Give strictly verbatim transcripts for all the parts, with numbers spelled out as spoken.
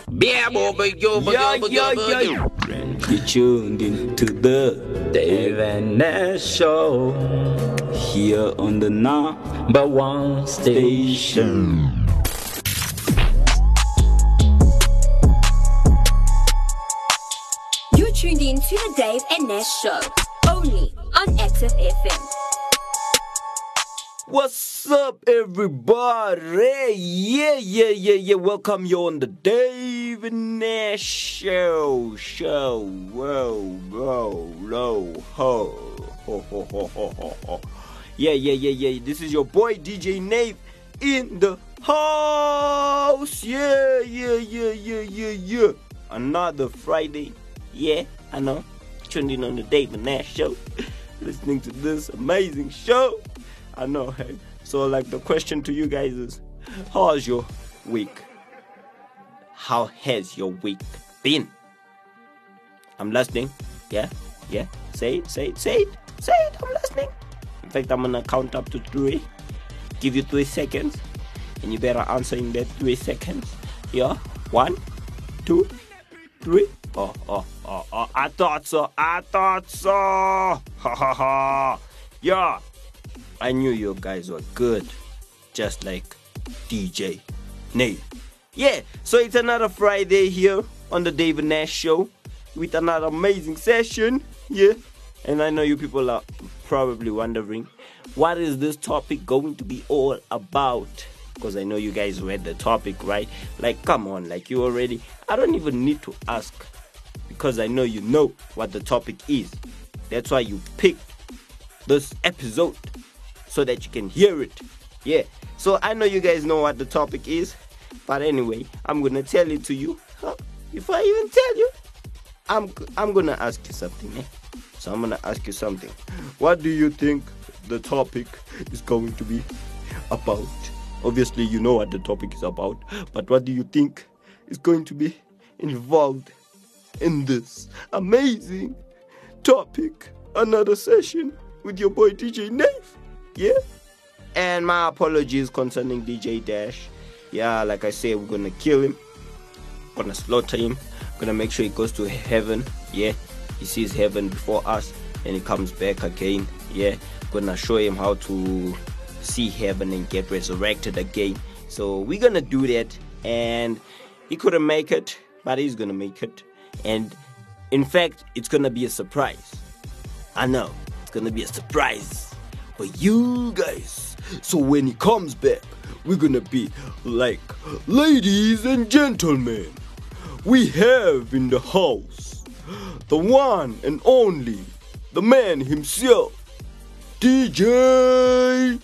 Yeah, boy, yo, Yeah, yeah, yeah. You tuned into the Dave and Nash Show here on the number one station. You're tuned in to the Dave and Nash Show, only on Active F M. What's up, everybody? Yeah, yeah, yeah, yeah. Welcome you on the Dave and Nash Show. Show. Whoa, whoa, whoa, ho. Ho, ho, ho, ho, ho, ho. Yeah, yeah, yeah, yeah. This is your boy D J Nave in the house. Yeah, yeah, yeah, yeah, yeah, yeah. Another Friday. Yeah, I know. Tuned in on the Dave and Nash Show. Listening to this amazing show. I know, hey. So, like, the question to you guys is, how's your week? How has your week been? I'm listening. Yeah, yeah. Say it, say it, say it, say it. I'm listening. In fact, I'm gonna count up to three. Give you three seconds, and you better answer in that three seconds. Yeah. One, two, three. Oh, oh, oh, oh. I thought so. I thought so. Ha ha ha. Yeah. I knew you guys were good, just like D J Nate. Yeah, so it's another Friday here on the Dave and Nash Show with another amazing session. Yeah, and I know you people are probably wondering, what is this topic going to be all about? Because I know you guys read the topic, right? Like, come on, like you already, I don't even need to ask, because I know you know what the topic is. That's why you picked this episode, so that you can hear it. Yeah, so I know you guys know what the topic is, but anyway, I'm gonna tell it to you. Huh? Before I even tell you, I'm I'm gonna ask you something. Eh? So I'm gonna ask you something. What do you think the topic is going to be about? Obviously, you know what the topic is about, but what do you think is going to be involved in this amazing topic? Another session with your boy D J Nave. Yeah, and my apologies concerning D J Dash. Yeah, like I said, we're gonna kill him, gonna slaughter him, gonna make sure he goes to heaven. Yeah, he sees heaven before us, and he comes back again. Yeah, gonna show him how to see heaven and get resurrected again. So we're gonna do that, and he couldn't make it, but he's gonna make it. And in fact, it's gonna be a surprise. I know, it's gonna be a surprise for you guys. So when he comes back, we're gonna be like, ladies and gentlemen, we have in the house the one and only, the man himself, D J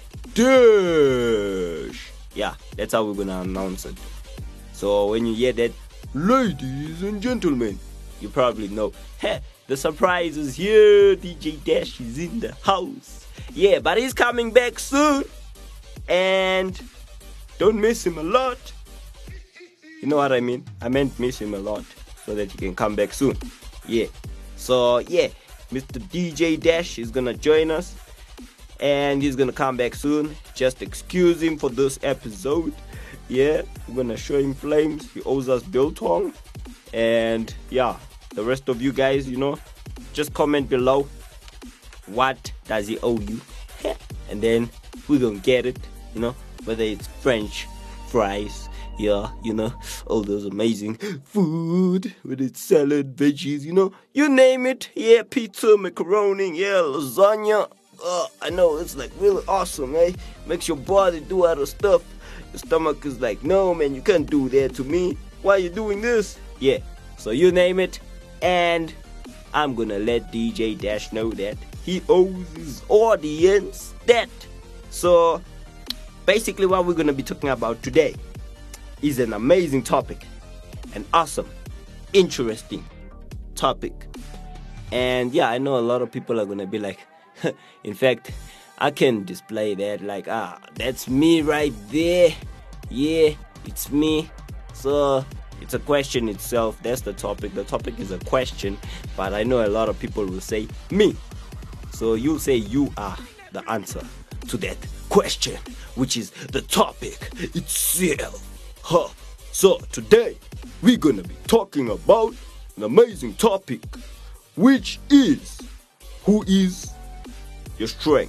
Dash. Yeah, that's how we're gonna announce it. So when you hear that, ladies and gentlemen, you probably know, hey, the surprise is here. D J Dash is in the house. Yeah, but he's coming back soon, and don't miss him a lot. You know what I mean? I meant miss him a lot, so that he can come back soon. Yeah, so yeah, Mister D J Dash is gonna join us, and he's gonna come back soon. Just excuse him for this episode. Yeah, we're gonna show him flames. He owes us biltong, and yeah, the rest of you guys, you know, just comment below. What does he owe you? And then we're gonna get it, you know, whether it's French fries, yeah, you know, all those amazing food, whether it's salad, veggies, you know, you name it. Yeah, pizza, macaroni, yeah, lasagna. Uh, I know, it's like really awesome, eh? Makes your body do other stuff. Your stomach is like, no, man, you can't do that to me. Why are you doing this? Yeah, so you name it, and I'm gonna let D J Dash know that he owes his audience that. So basically what we're gonna be talking about today is an amazing topic, an awesome, interesting topic. And yeah, I know a lot of people are gonna be like, in fact, I can display that, like, ah, that's me right there. Yeah, it's me. So it's a question itself. That's the topic. The topic is a question, but I know a lot of people will say me. So you say you are the answer to that question, which is the topic itself. Huh. So today we're gonna be talking about an amazing topic, which is, who is your strength?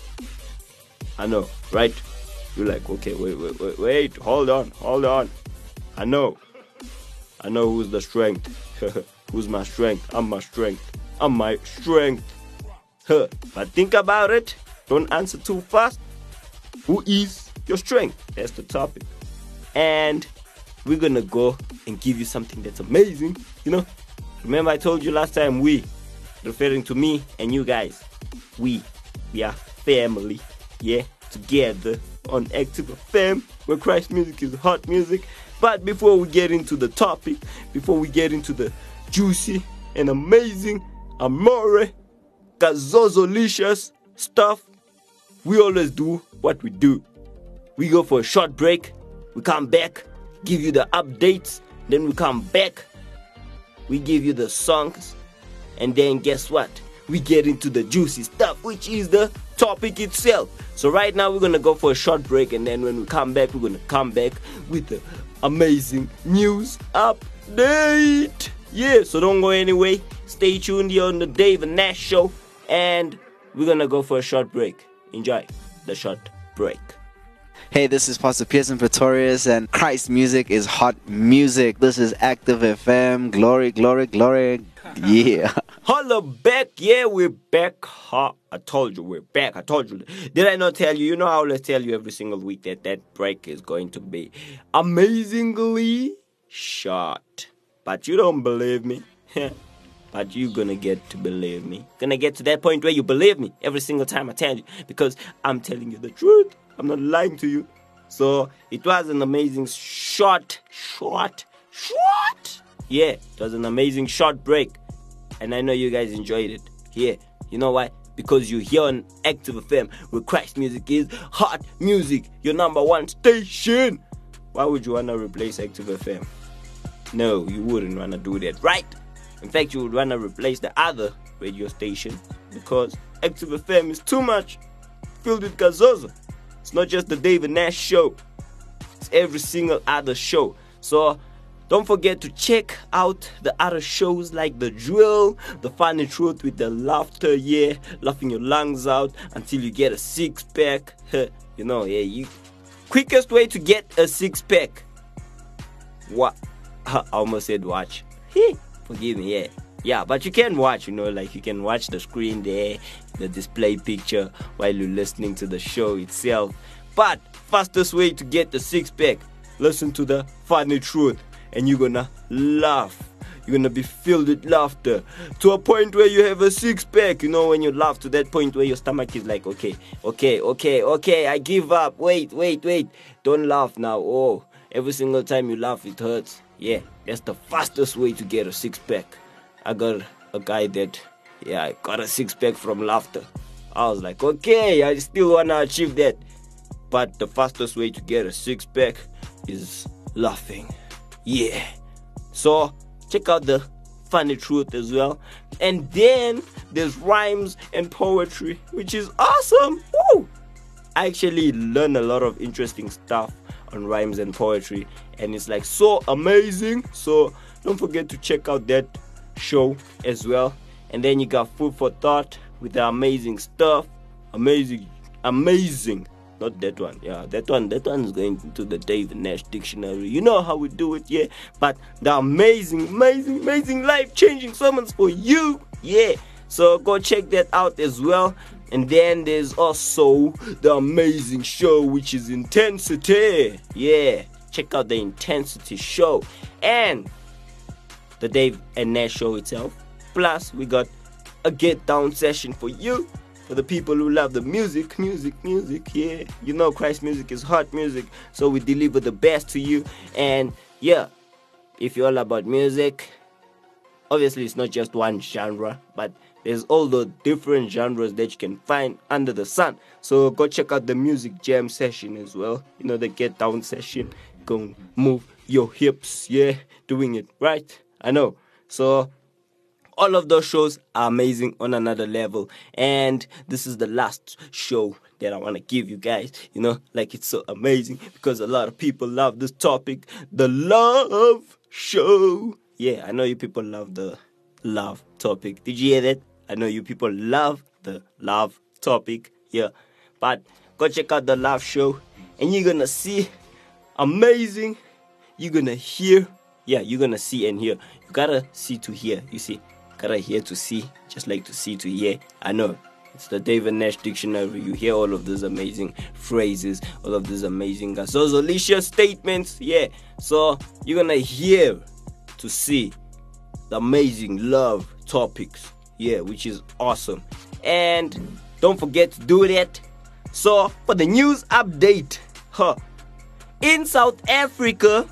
I know, right? You're like, okay, wait, wait, wait, wait, hold on, hold on. I know. I know who's the strength. Who's my strength? I'm my strength. I'm my strength. Huh. But think about it. Don't answer too fast. Who is your strength? That's the topic. And we're gonna go and give you something that's amazing. You know, remember I told you last time, we, referring to me and you guys, we, we are family, yeah, together on Active F M, where Christ music is hot music. But before we get into the topic, before we get into the juicy and amazing, amore, gazozolicious stuff, we always do what we do. We go for a short break, we come back, give you the updates, then we come back, we give you the songs, and then guess what? We get into the juicy stuff, which is the topic itself. So right now we're gonna go for a short break, and then when we come back, we're gonna come back with the amazing news update. Yeah, so don't go anyway. Stay tuned here on the Dave and Nash Show, and we're gonna go for a short break. Enjoy the short break. Hey, this is Pastor Pearson Pretorius, and Christ music is hot music. This is Active F M. Glory, glory, glory. Yeah. Holla back. Yeah, we're back. Ha, I told you we're back. I told you. Did I not tell you? You know, I always tell you every single week that that break is going to be amazingly short. But you don't believe me. But you're gonna get to believe me. Gonna get to that point where you believe me every single time I tell you. Because I'm telling you the truth. I'm not lying to you. So it was an amazing short, short, short. Yeah, it was an amazing short break. And I know you guys enjoyed it. Yeah, you know why? Because you're here on Active F M, where Christ music is hot music, your number one station. Why would you want to replace Active F M? No, you wouldn't want to do that, right? In fact, you would want to replace the other radio station, because Active F M is too much filled with gazoza. It's not just the Dave and Nash Show. It's every single other show. So don't forget to check out the other shows like The Drill, The Funny Truth with the laughter, yeah, laughing your lungs out until you get a six-pack. You know, yeah, you quickest way to get a six-pack. What? I almost said watch. Forgive me, yeah. Yeah, but you can watch, you know, like you can watch the screen there, the display picture while you're listening to the show itself. But fastest way to get the six-pack, listen to The Funny Truth, and you're gonna laugh. You're gonna be filled with laughter to a point where you have a six-pack. You know, when you laugh to that point where your stomach is like, okay, okay, okay, okay, I give up. Wait, wait, wait. Don't laugh now. Oh, every single time you laugh, it hurts. Yeah, that's the fastest way to get a six-pack. I got a guy that, yeah, I got a six-pack from laughter. I was like, okay, I still want to achieve that. But the fastest way to get a six-pack is laughing. Yeah. So, check out The Funny Truth as well. And then, there's rhymes and poetry, which is awesome. Woo! I actually learned a lot of interesting stuff on rhymes and poetry. And it's like so amazing. So, don't forget to check out that show as well. And then you got Food for Thought with the amazing stuff. Amazing, amazing. Not that one. Yeah, that one, that one is going into the Dave Nash dictionary. You know how we do it, yeah. But the amazing, amazing, amazing life-changing sermons for you, yeah. So go check that out as well. And then there's also the amazing show, which is Intensity. Yeah, check out the Intensity show. And the Dave and Nash show itself. Plus, we got a get down session for you, for the people who love the music, music, music, yeah. You know Christ music is hot music, so we deliver the best to you. And yeah, if you're all about music, obviously it's not just one genre, but there's all the different genres that you can find under the sun. So go check out the music jam session as well. You know, the get down session. Go move your hips, yeah, doing it right. I know. So all of those shows are amazing on another level. And this is the last show that I want to give you guys. You know, like it's so amazing because a lot of people love this topic. The love show. Yeah, I know you people love the love topic. Did you hear that? I know you people love the love topic. Yeah, but go check out the love show and you're gonna see amazing. You're gonna hear. Yeah, you're gonna see and hear. You gotta see to hear. You see, gotta hear to see, just like to see to hear. I know. It's the David Nash Dictionary. You hear all of these amazing phrases, all of these amazing gasosolicious statements. Yeah. So you're gonna hear to see the amazing love topics. Yeah, which is awesome. And don't forget to do that. So for the news update, huh? In South Africa.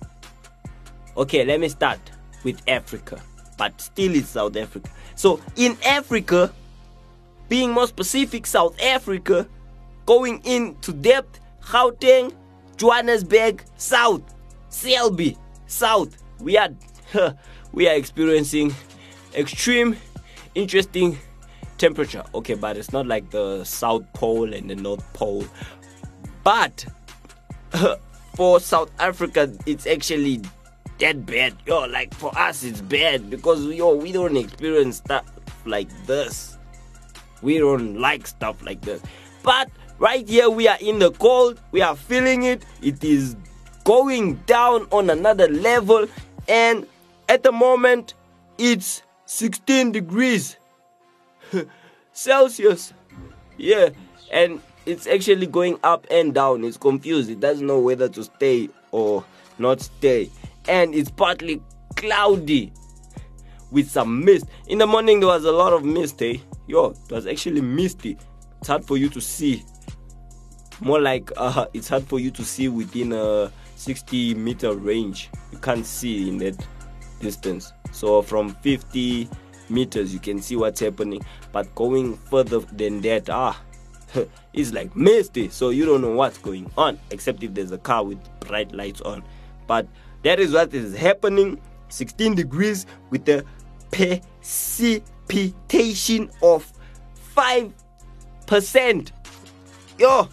Okay, let me start with Africa, but still it's South Africa. So in Africa, being more specific, South Africa, going into depth, Gauteng, Johannesburg, South, Selby, South. We are huh, we are experiencing extreme, interesting temperature. Okay, but it's not like the South Pole and the North Pole. But uh, for South Africa, it's actually that bad. Yo, like for us, it's bad because yo we don't experience stuff like this. We don't like stuff like this. But right here we are in the cold. We are feeling it. It is going down on another level. And at the moment, it's sixteen degrees Celsius. Yeah. And it's actually going up and down. It's confused. It doesn't know whether to stay or not stay. And it's partly cloudy with some mist. In the morning, there was a lot of mist, eh? Yo, it was actually misty. It's hard for you to see. More like uh, it's hard for you to see within a sixty meter range. You can't see in that distance. So from fifty meters, you can see what's happening. But going further than that, ah, it's like misty. So you don't know what's going on, except if there's a car with bright lights on. But that is what is happening. sixteen degrees with the precipitation of five percent. Yo,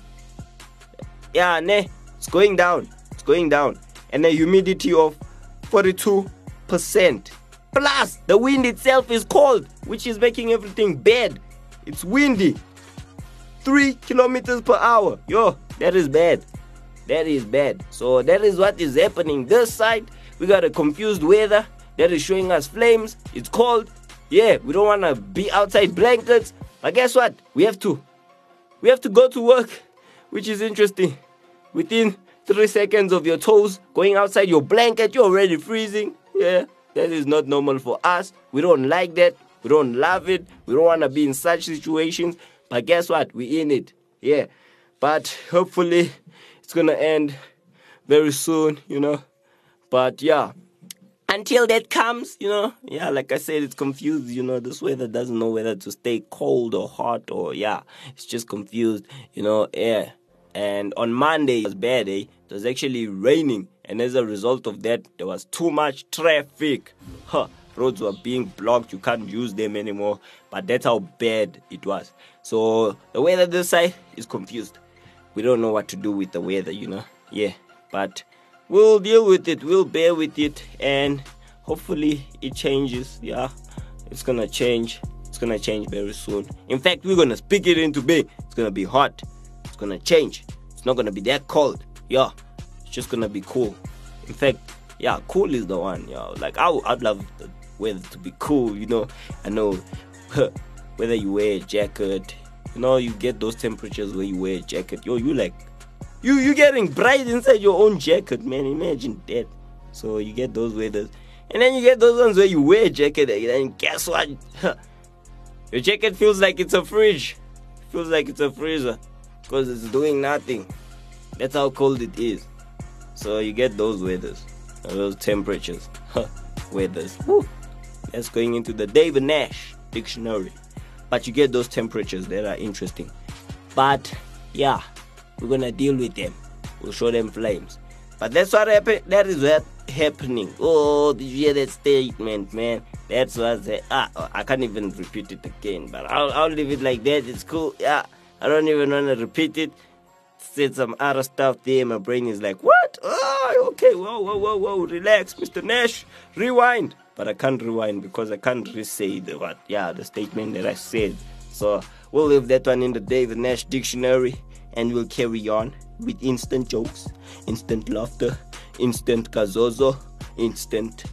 yeah, ne, it's going down. It's going down. And a humidity of forty-two percent. Plus, the wind itself is cold, which is making everything bad. It's windy. Three kilometers per hour. Yo, that is bad. That is bad. So that is what is happening this side. We got a confused weather that is showing us flames. It's cold. Yeah, we don't want to be outside blankets. But guess what? We have to. We have to go to work, which is interesting. Within three seconds of your toes going outside your blanket, you're already freezing. Yeah, that is not normal for us. We don't like that. We don't love it. We don't want to be in such situations. But guess what? We in it. Yeah. But hopefully it's going to end very soon, you know. But yeah, until that comes, you know, yeah, like I said, it's confused, you know, this weather doesn't know whether to stay cold or hot or, yeah, it's just confused, you know, yeah. And on Monday, it was bad, eh? It was actually raining, and as a result of that, there was too much traffic. Huh. Roads were being blocked, you can't use them anymore, but that's how bad it was. So the weather this side is confused. We don't know what to do with the weather, you know, yeah, but we'll deal with it, we'll bear with it, and hopefully it changes. Yeah, it's gonna change. It's gonna change very soon. In fact, we're gonna speak it into being. It's gonna be hot. It's gonna change. It's not gonna be that cold. Yeah, it's just gonna be cool. In fact, yeah, cool is the one. Yeah, like I, I'd love the weather to be cool. You know, I know whether you wear a jacket. You know, you get those temperatures where you wear a jacket. Yo, you like. You you getting bright inside your own jacket, man. Imagine that. So you get those weathers. And then you get those ones where you wear a jacket and guess what? Your jacket feels like it's a fridge. Feels like it's a freezer. Because it's doing nothing. That's how cold it is. So you get those weathers. Those temperatures. Weathers. Woo. That's going into the David Nash Dictionary. But you get those temperatures that are interesting. But yeah, we're gonna deal with them. We'll show them flames. But that's what happened. That is what happening. Oh, did you hear that statement, man? That's what I ah, I can't even repeat it again. But I'll I'll leave it like that. It's cool. Yeah, I don't even wanna repeat it. said some other stuff there. My brain is like, what? Oh, okay, whoa, whoa, whoa, whoa, relax, Mister Nash, rewind. But I can't rewind because I can't re-say the what, yeah, the statement that I said. So we'll leave that one in the David Nash dictionary, and we'll carry on with instant jokes, instant laughter, instant kazozo, instant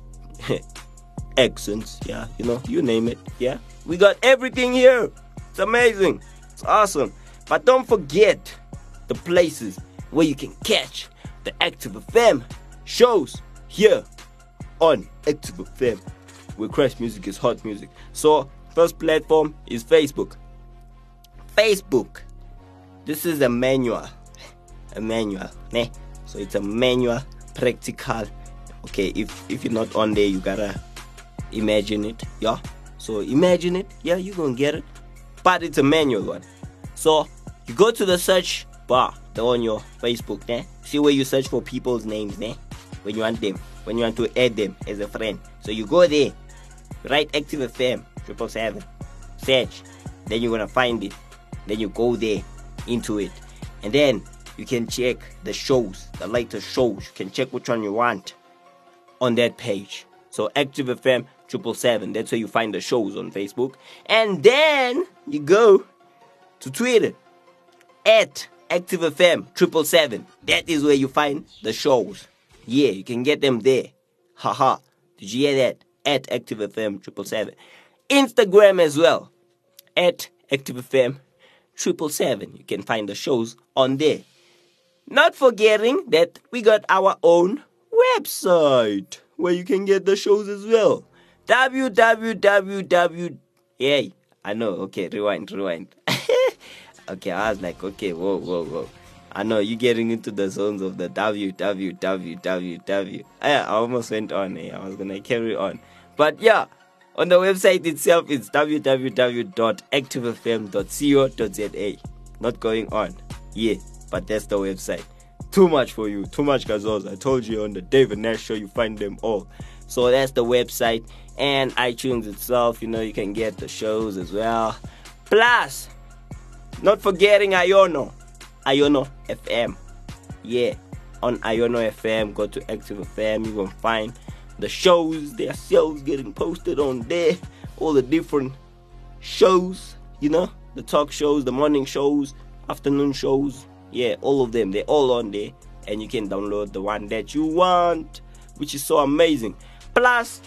accents, yeah, you know, you name it, yeah. We got everything here. It's amazing. It's awesome. But don't forget the places where you can catch the Active F M shows here on Active F M, where Christ music is hot music. So, first platform is Facebook. Facebook. This is a manual. A manual. Né? So, it's a manual, practical. Okay, if, if you're not on there, you gotta imagine it. Yeah. So, imagine it. Yeah, you're gonna get it. But it's a manual one. So, you go to the search bar on your Facebook, né? See where you search for people's names, né? When you want them, when you want to add them as a friend. So you go there, write Active F M triple seven, search, then you're gonna find it. Then you go there into it, and then you can check the shows, the latest shows. You can check which one you want on that page. So Active F M triple seven, that's where you find the shows on Facebook, and then you go to Twitter at Active F M triple seven. That is where you find the shows. Yeah, you can get them there. Haha. Did you hear that? At Active F M triple seven. Instagram as well. At Active F M triple seven. You can find the shows on there. Not forgetting that we got our own website where you can get the shows as well. w w w. Yay. I know. Okay, rewind, rewind. Okay, I was like, okay, whoa, whoa, whoa. I know you're getting into the zones of the w w w. I, I almost went on. Eh? I was going to carry on. But yeah, on the website itself, it's w w w dot active f m dot co dot z a. Not going on. Yeah, but that's the website. Too much for you. Too much gazos. I told you on the David Nash show, you find them all. So that's the website. And iTunes itself, you know, you can get the shows as well. Plus, not forgetting Iono. Iono F M. Yeah. On Iono F M, go to Active F M. You're going to find the shows, their shows getting posted on there. All the different shows, you know. The talk shows, the morning shows, afternoon shows. Yeah, all of them. They're all on there. And you can download the one that you want, which is so amazing. Plus,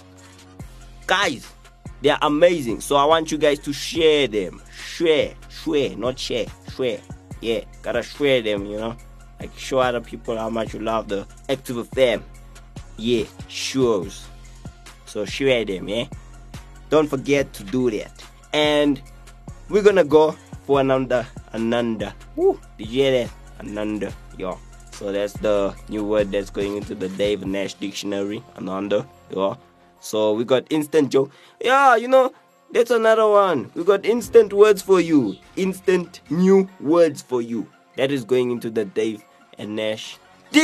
guys, they're amazing. So I want you guys to share them. Share. Share. Not share. Share. Yeah, gotta share them, you know. Like, show other people how much you love the Active F M. Yeah, shows. So share them, yeah. Don't forget to do that. And we're gonna go for another, ananda. Woo, did you hear that? Ananda, yeah. So that's the new word that's going into the David Nash dictionary. Ananda, yeah. So we got instant joke. Yeah, you know, that's another one. We got instant words for you. Instant new words for you. That is going into the Dave and Nash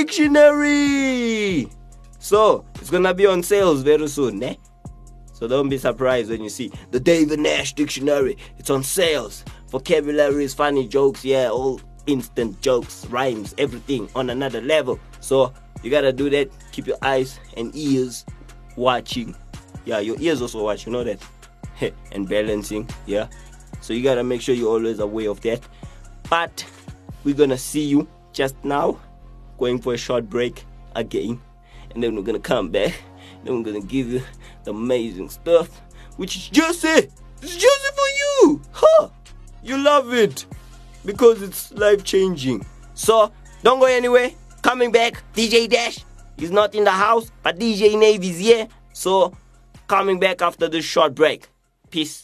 dictionary. So it's gonna be on sales very soon, eh? So don't be surprised when you see the Dave and Nash dictionary. It's on sales. Vocabularies, funny jokes, yeah, all instant jokes, rhymes, everything on another level. So you gotta do that. Keep your eyes and ears watching. Yeah, your ears also watch, you know that. And balancing, yeah. So you gotta make sure you're always aware of that. But we're gonna see you just now, going for a short break again, and then we're gonna come back. Then we're gonna give you the amazing stuff, which is Jesse. It's Jesse for you, huh? You love it because it's life changing. So don't go anywhere. Coming back, D J Dash is not in the house, but D J Navy is here. So coming back after this short break. Peace.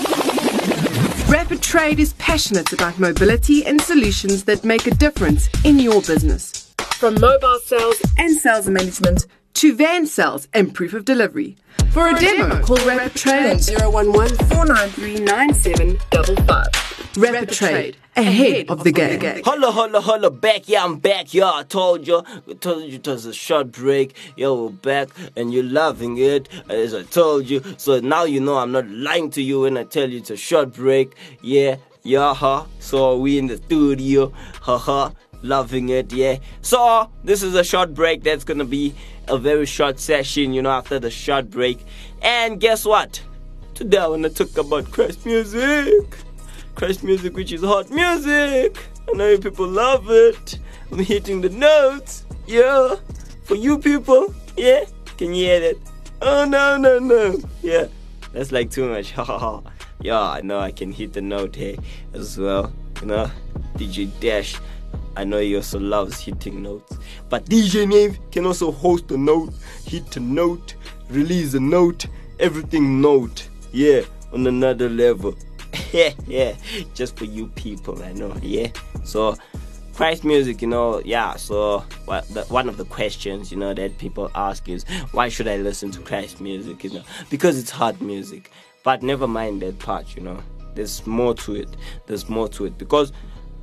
Rapid Trade is passionate about mobility and solutions that make a difference in your business. From mobile sales and sales management to van sales and proof of delivery. For a demo, call Rapid Trade on zero one one, four nine three, nine seven five five. Rapid Trade, ahead of the game. Holla, holla, holla, back, yeah, I'm back, yeah, I told you, I told you it was a short break, yo, we're back, and you're loving it, as I told you, so now you know I'm not lying to you when I tell you it's a short break, yeah, yeah, huh, so we in the studio, haha, loving it, yeah. So this is a short break. That's gonna be a very short session, you know, after the short break. And guess what? Today I wanna talk about Christ music. Christ music, which is hot music. I know you people love it. I'm hitting the notes, yeah. For you people, yeah. Can you hear that? Oh no no no, yeah. That's like too much. Yeah, I know I can hit the note here as well. You know, D J Dash, I know he also loves hitting notes. But D J Nave can also host a note, hit a note, release a note, everything note. Yeah, on another level. Yeah, yeah, just for you people, I know, yeah. So, Christ music, you know, yeah, so well, the, one of the questions, you know, that people ask is, why should I listen to Christ music, you know? Because it's hard music. But never mind that part, you know. There's more to it. There's more to it. Because,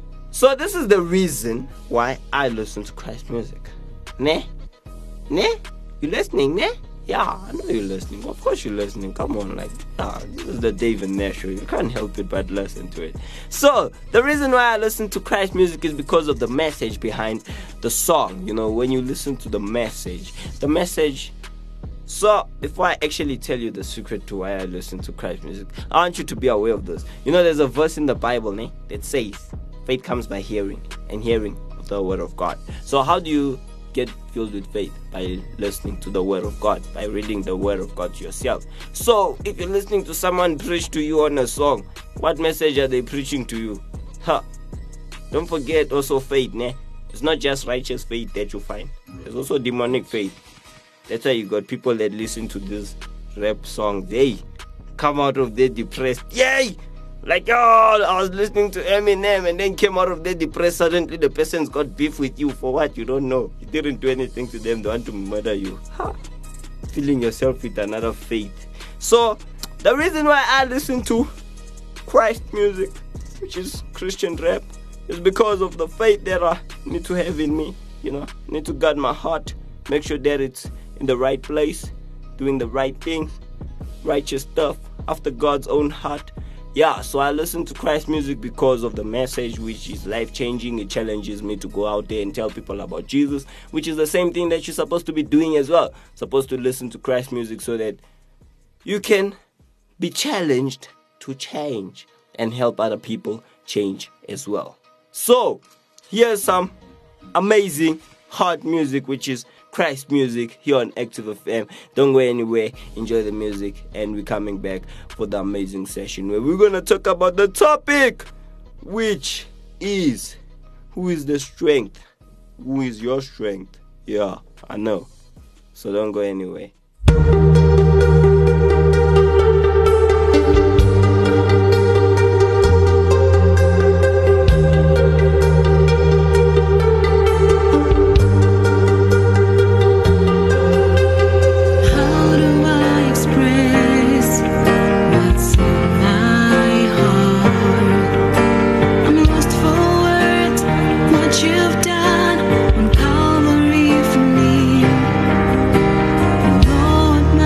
so this is the reason why I listen to Christ music. Ne? Ne? You listening, ne? Yeah, I know you're listening. Of course you're listening. Come on, like, ah, this is the Dave and Nash show. You can't help it but listen to it. So, the reason why I listen to Christ music is because of the message behind the song. You know, when you listen to the message, the message... So, before I actually tell you the secret to why I listen to Christ music, I want you to be aware of this. You know, there's a verse in the Bible, ne, that says, faith comes by hearing, and hearing of the word of God. So, how do you get filled with faith? By listening to the word of God, by reading the word of God yourself. So if you're listening to someone preach to you on a song, what message are they preaching to you? Huh. Don't forget also faith, ne? It's not just righteous faith that you find. There's also demonic faith. That's why you got people that listen to this rap song, they come out of their depressed. Yay! Like, oh, I was listening to Eminem and then came out of there depressed. Suddenly the person's got beef with you for what? You don't know. You didn't do anything to them. They want to murder you. Huh. Filling yourself with another faith. So, the reason why I listen to Christ music, which is Christian rap, is because of the faith that I need to have in me. You know, I need to guard my heart. Make sure that it's in the right place. Doing the right thing. Righteous stuff. After God's own heart. Yeah, so I listen to Christ music because of the message, which is life-changing. It challenges me to go out there and tell people about Jesus, which is the same thing that you're supposed to be doing as well. Supposed to listen to Christ music so that you can be challenged to change and help other people change as well. So, here's some amazing hard music, which is Christ music here on Active F M. Don't go anywhere. Enjoy the music, and we're coming back for the amazing session where we're gonna talk about the topic, which is, who is the strength? Who is your strength? Yeah, I know. So don't go anywhere. You've done on Calvary for me. Lord,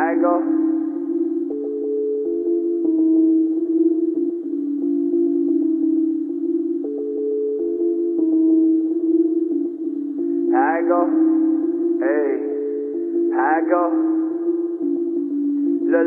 I go. I go. Hey. I go. Look,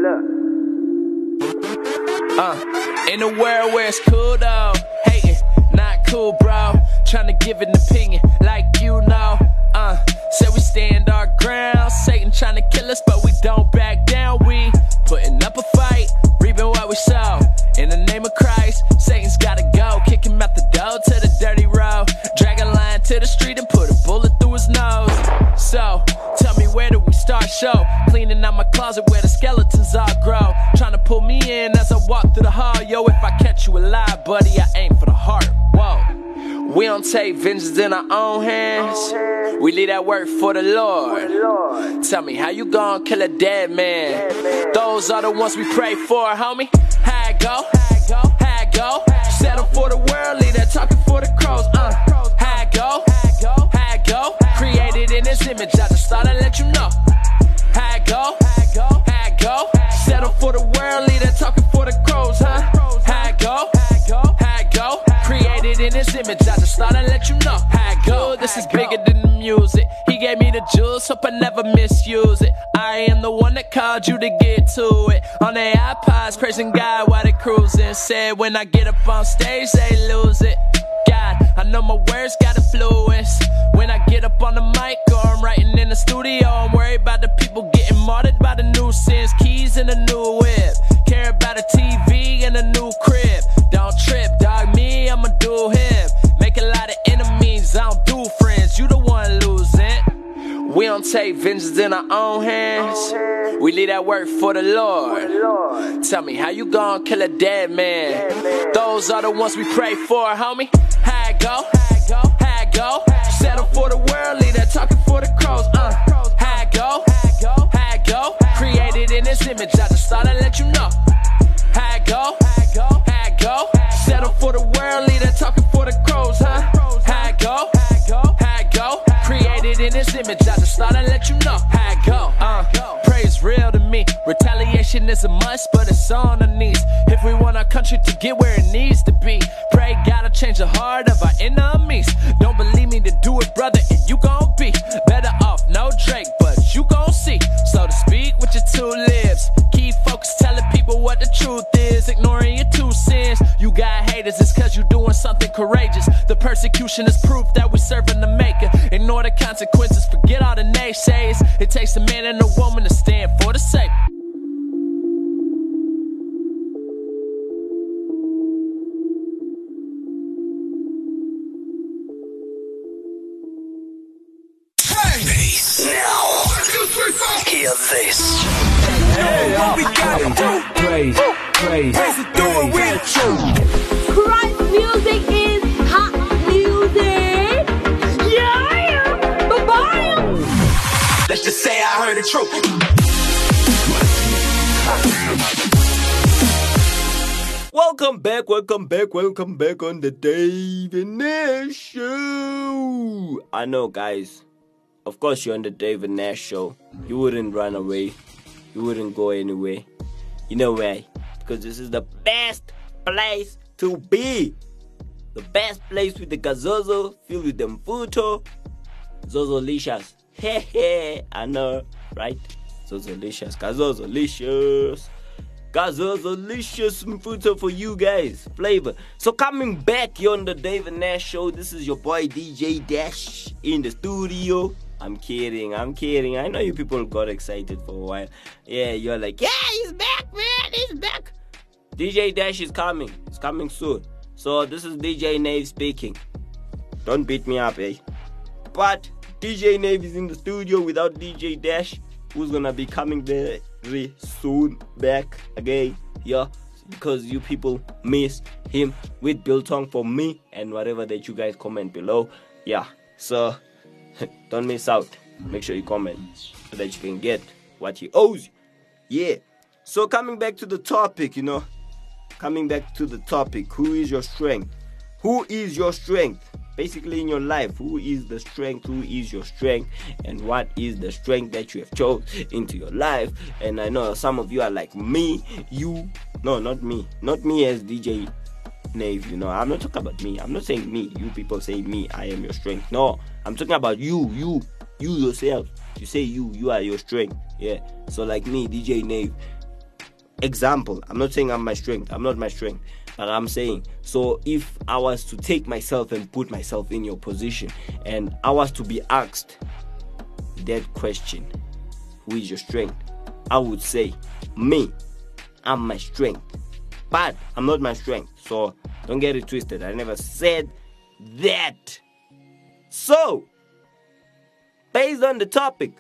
look. Uh, in a world where it's cool though, hating, not cool, bro. Trying to give an opinion like you know. Uh, say we stand our ground. Satan trying to kill us, but we don't back down. We putting up a fight, reaping what we sow. In the name of Christ, Satan's gotta go. Kick him out the door to the dirty road. Drag a line to the street and put a bullet through his nose. So, tell me, where do we start? Show cleaning out my closet where the skeletons all grow. Trying to pull me in as I walk through the hall. Yo, if I catch you alive, buddy, I aim for the heart. Whoa. We don't take vengeance in our own hands. We leave that work for the Lord. Tell me, how you gon' kill a dead man? Those are the ones we pray for, homie. How it go? How it go? Settle for the world, leave that talking for the crows. Uh, how it go? How it go? Created in His image, I just thought I'd let you know. How it go? How it go? Settle for the world, leave that talking for the crows, huh? How it go? How it go? Created in His image, I just thought I'd let you know. How it go? This is bigger than the music. He gave me the jewels, hope I never misuse it. I am the one that called you to get to it. On their iPods, praising God while they cruising. Said when I get up on stage, they lose it. God, I know my words got influence. When I get up on the mic or I'm writing in the studio, I'm worried about the people getting martyred by the nuisance. Keys in a new whip, care about a T V and a new crib. Don't trip, dog, me, I'ma do him. Make a lot of enemies, I don't do friends. You the one losing. We don't take vengeance in our own hands. We leave that work for the Lord. Tell me, how you gon' kill a dead man? Those are the ones we pray for, homie. How it go? How it go? Settle for the world, leave that talking for the crows. Uh, how it go? How it go? Created in His image, I just thought I'd let you know. How it go? How it go? Settle for the world, leave that talking for the crows, huh? How it go? How it go? Created in His image, I just thought I'd let you know. How it go? Uh, praise real to me. Retaliation is a must, but it's on our knees. If we want our country to get where it needs to be, pray God to change the heart of our enemies. Don't believe me to do it, brother, and you gon' be better off. No Drake, but you gon' see. So to speak with your two lips. Keep focused, telling people what the truth is. Ignoring your two sins. You got haters, it's cause you doing something courageous. The persecution is proof that we serving the maker. Ignore the consequences, forget all the naysays. It takes a man and a woman to stand for the sake. Hear this. Hey, what we gotta do? Praise, praise, praise it through it with you. Christ music is hot music. Yeah, bye-bye. Let's just say I heard the truth. Welcome back, welcome back, welcome back on the Dave and Nash Show. I know, guys. Of course, you're on the Dave and Nash Show. You wouldn't run away. You wouldn't go anywhere. You know why? Because this is the best place to be. The best place with the gazozo, filled with them futo. Zozolicious. Hey, hey, I know, right? Zozolicious. Gazozolicious. Gazozolicious futo for you guys. Flavor. So coming back here on the Dave and Nash Show, this is your boy D J Dash in the studio. I'm kidding, I'm kidding. I know you people got excited for a while. Yeah, you're like, yeah, he's back, man, he's back. D J Dash is coming. It's coming soon. So this is D J Nave speaking. Don't beat me up, eh? But D J Nave is in the studio without D J Dash, who's gonna be coming very soon back again. Yeah, because you people miss him with Biltong for me and whatever that you guys comment below. Yeah, so don't miss out. Make sure you comment so that you can get what he owes you. Yeah. So coming back to the topic, you know. Coming back to the topic. Who is your strength? Who is your strength? basically in your life. Who is the strength? Who is your strength? And what is the strength that you have chose into your life? And I know some of you are like me. You, no, not me. Not me as D J Nave, you know. I'm not talking about me. I'm not saying me. You people say me, I am your strength. No, I'm talking about you, you, you yourself. You say you, you are your strength. Yeah. So like me, D J Nave. Example, I'm not saying I'm my strength. I'm not my strength. But I'm saying, so if I was to take myself and put myself in your position, and I was to be asked that question, who is your strength? I would say, me, I'm my strength. But I'm not my strength. So don't get it twisted. I never said that. So, based on the topic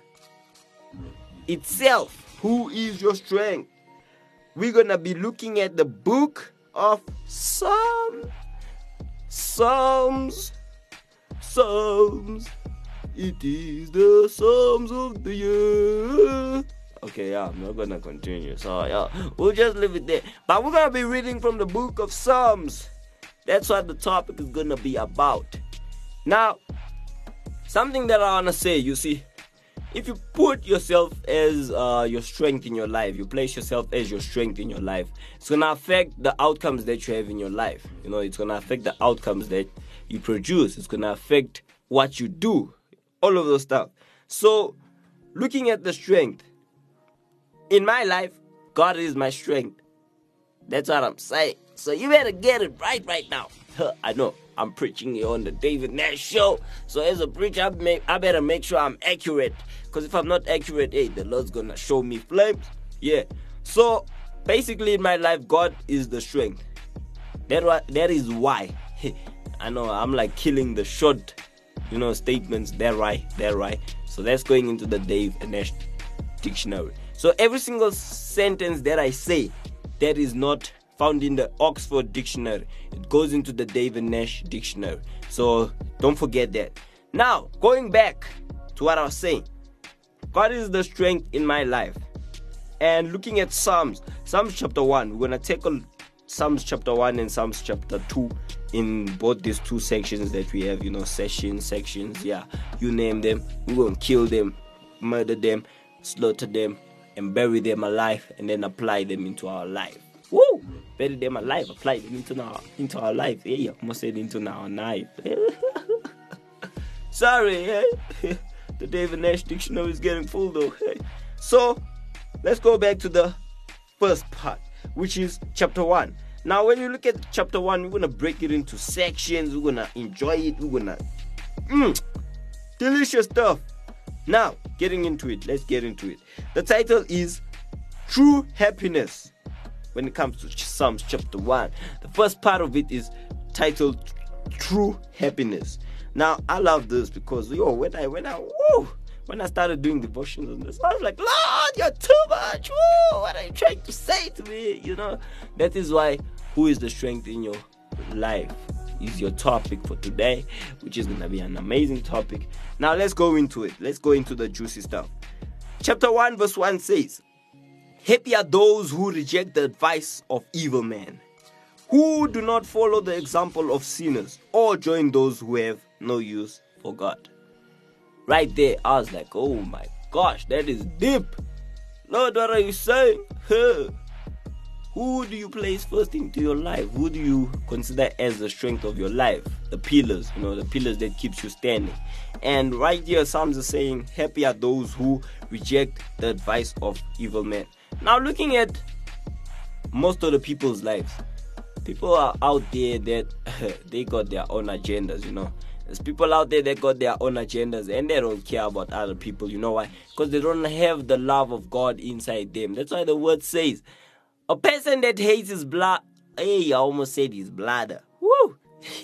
itself, who is your strength? We're gonna be looking at the book of Psalms, Psalms, Psalms. It is the Psalms of the year. Okay, yeah, I'm not gonna continue. So yeah, we'll just leave it there. But we're gonna be reading from the book of Psalms. That's what the topic is gonna be about. Now, something that I wanna say, you see, if you put yourself as uh, your strength in your life, you place yourself as your strength in your life, it's going to affect the outcomes that you have in your life. You know, it's going to affect the outcomes that you produce. It's going to affect what you do, all of those stuff. So, looking at the strength, in my life, God is my strength. That's what I'm saying. So, you better get it right right now. I know. I'm preaching here on the David Nash Show. So as a preacher, I, make, I better make sure I'm accurate. Because if I'm not accurate, hey, the Lord's going to show me flames. Yeah. So basically in my life, God is the strength. That, that is why. I know I'm like killing the short, you know, statements. They're right. They're right. So that's going into the Dave Nash dictionary. So every single sentence that I say, that is not found in the Oxford Dictionary, it goes into the David Nash Dictionary. So don't forget that. Now, going back to what I was saying, God is the strength in my life. And looking at Psalms, Psalms chapter one, we're going to tackle Psalms chapter one and Psalms chapter two in both these two sections that we have, you know, sessions, sections, yeah, you name them. We're going to kill them, murder them, slaughter them, and bury them alive, and then apply them into our life. Woo! Bury them alive, apply them into our into our life. Hey, I almost said into our knife. Sorry, eh? The David Nash Dictionary is getting full though. So, let's go back to the first part, which is chapter one. Now, when you look at chapter one, we're gonna break it into sections. We're gonna enjoy it. We're gonna mm, delicious stuff. Now, getting into it. Let's get into it. The title is True Happiness. When it comes to Psalms chapter one, the first part of it is titled True Happiness. Now, I love this because yo, when I when I woo, when I started doing devotions on this, I was like, Lord, you're too much. Woo, what are you trying to say to me? You know, that is why who is the strength in your life is your topic for today, which is gonna be an amazing topic. Now let's go into it. Let's go into the juicy stuff. Chapter one, verse one says, happy are those who reject the advice of evil men, who do not follow the example of sinners, or join those who have no use for God. Right there, I was like, oh my gosh, that is deep. Lord, what are you saying? Huh. Who do you place first into your life? Who do you consider as the strength of your life? The pillars, you know, the pillars that keeps you standing. And right here, Psalms are saying, happy are those who reject the advice of evil men. Now, looking at most of the people's lives, people are out there that they got their own agendas, you know. There's people out there that got their own agendas and they don't care about other people. You know why? Because they don't have the love of God inside them. That's why the word says, a person that hates his blood, hey, I almost said his bladder. Woo!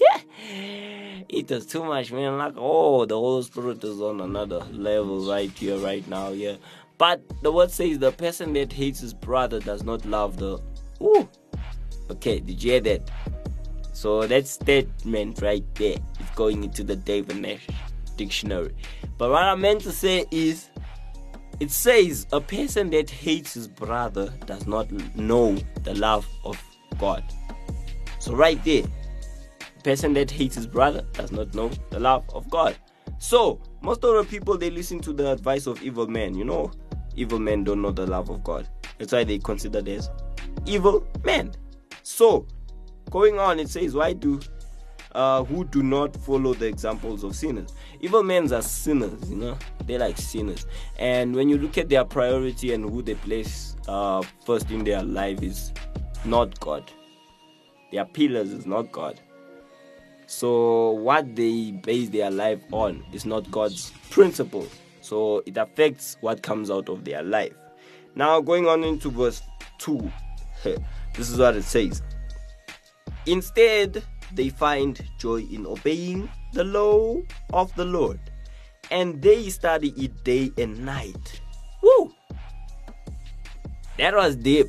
It was too much, man. Like, oh, the Holy Spirit is on another level right here, right now, yeah. But the word says the person that hates his brother does not love the... Ooh. Okay, did you hear that? So that statement right there is going into the David Nash Dictionary. But what I meant to say is, it says a person that hates his brother does not know the love of God. So right there, The person that hates his brother does not know the love of God. So, most of the people, they listen to the advice of evil men. You know, evil men don't know the love of God. That's why they consider as evil men. So, going on, it says, why do uh, who do not follow the examples of sinners? Evil men are sinners, you know. They're like sinners. And when you look at their priority and who they place uh, first in their life is not God. Their pillars is not God. So what they base their life on is not God's principles. So it affects what comes out of their life. Now going on into verse two. This is what it says. Instead, they find joy in obeying the law of the Lord, and they study it day and night. Woo! That was deep.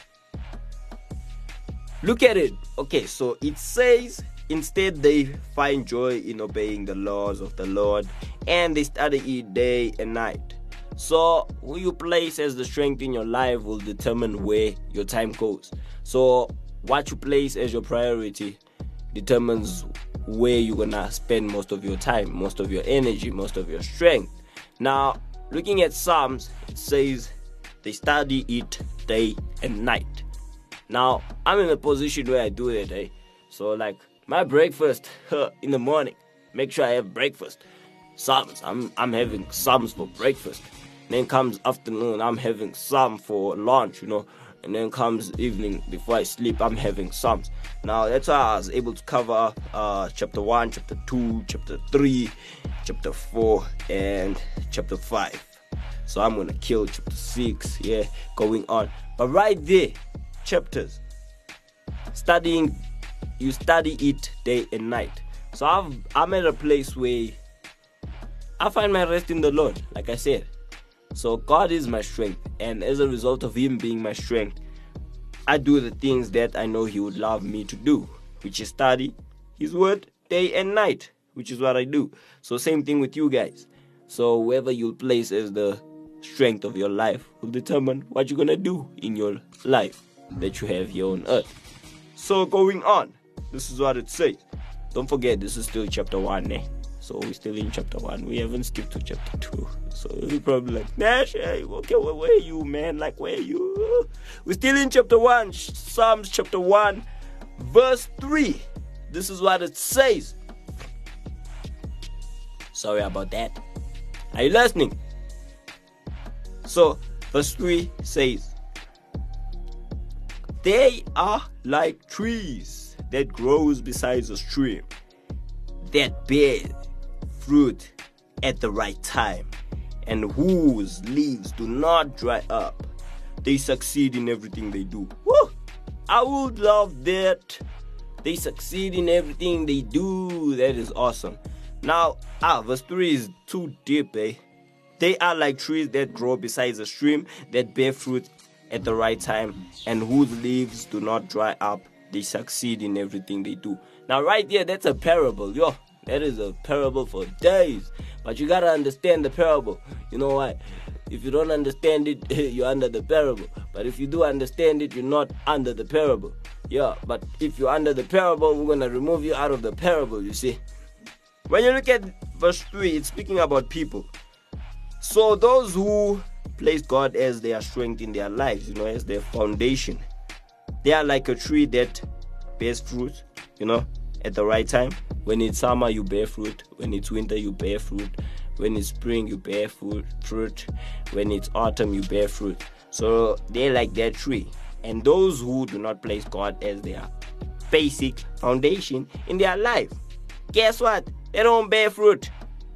Look at it. Okay, so it says, instead they find joy in obeying the laws of the Lord, and they study it day and night. So who you place as the strength in your life will determine where your time goes. So what you place as your priority determines where you're gonna spend most of your time, most of your energy, most of your strength. Now, looking at Psalms, it says they study it day and night. Now, I'm in a position where I do it, eh? So like my breakfast in the morning, make sure I have breakfast. Psalms, I'm I'm having Psalms for breakfast. Then comes afternoon, I'm having Psalm for lunch, you know. And then comes evening, before I sleep, I'm having Psalms. Now, that's why I was able to cover uh, chapter one, chapter two, chapter three, chapter four, and chapter five. So I'm going to kill chapter six, yeah, going on. But right there, chapters, studying, you study it day and night. So I've, I'm at a place where I find my rest in the Lord, like I said. So God is my strength, and as a result of Him being my strength, I do the things that I know He would love me to do, which is study His word day and night, which is what I do. So same thing with you guys. So whoever you place as the strength of your life will determine what you're gonna do in your life that you have here on earth. So going on, this is what it says. Don't forget, this is still chapter one, eh? So we're still in chapter one. We haven't skipped to chapter two. So you're probably like, Nash, hey, okay, where, where are you, man? Like, where are you? We're still in chapter one. Psalms chapter one, verse three. This is what it says. Sorry about that. Are you listening? So, verse three says, they are like trees that grows beside a stream, that bear fruit at the right time, and whose leaves do not dry up. They succeed in everything they do. Woo! I would love that. They succeed in everything they do. That is awesome. Now, ah, verse three is too deep, eh? They are like trees that grow beside a stream, that bear fruit at the right time, and whose leaves do not dry up. They succeed in everything they do. Now, right there, that's a parable, yo. That is a parable for days. But you gotta understand the parable. You know why? If you don't understand it, you're under the parable. But if you do understand it, you're not under the parable. Yeah, but if you're under the parable, we're gonna remove you out of the parable, you see. When you look at verse three, it's speaking about people. So those who place God as their strength in their lives, you know, as their foundation, they are like a tree that bears fruit, you know, at the right time. When it's summer, you bear fruit. When it's winter, you bear fruit. When it's spring, you bear fruit. fruit. When it's autumn, you bear fruit. So they're like that tree. And those who do not place God as their basic foundation in their life, guess what? They don't bear fruit.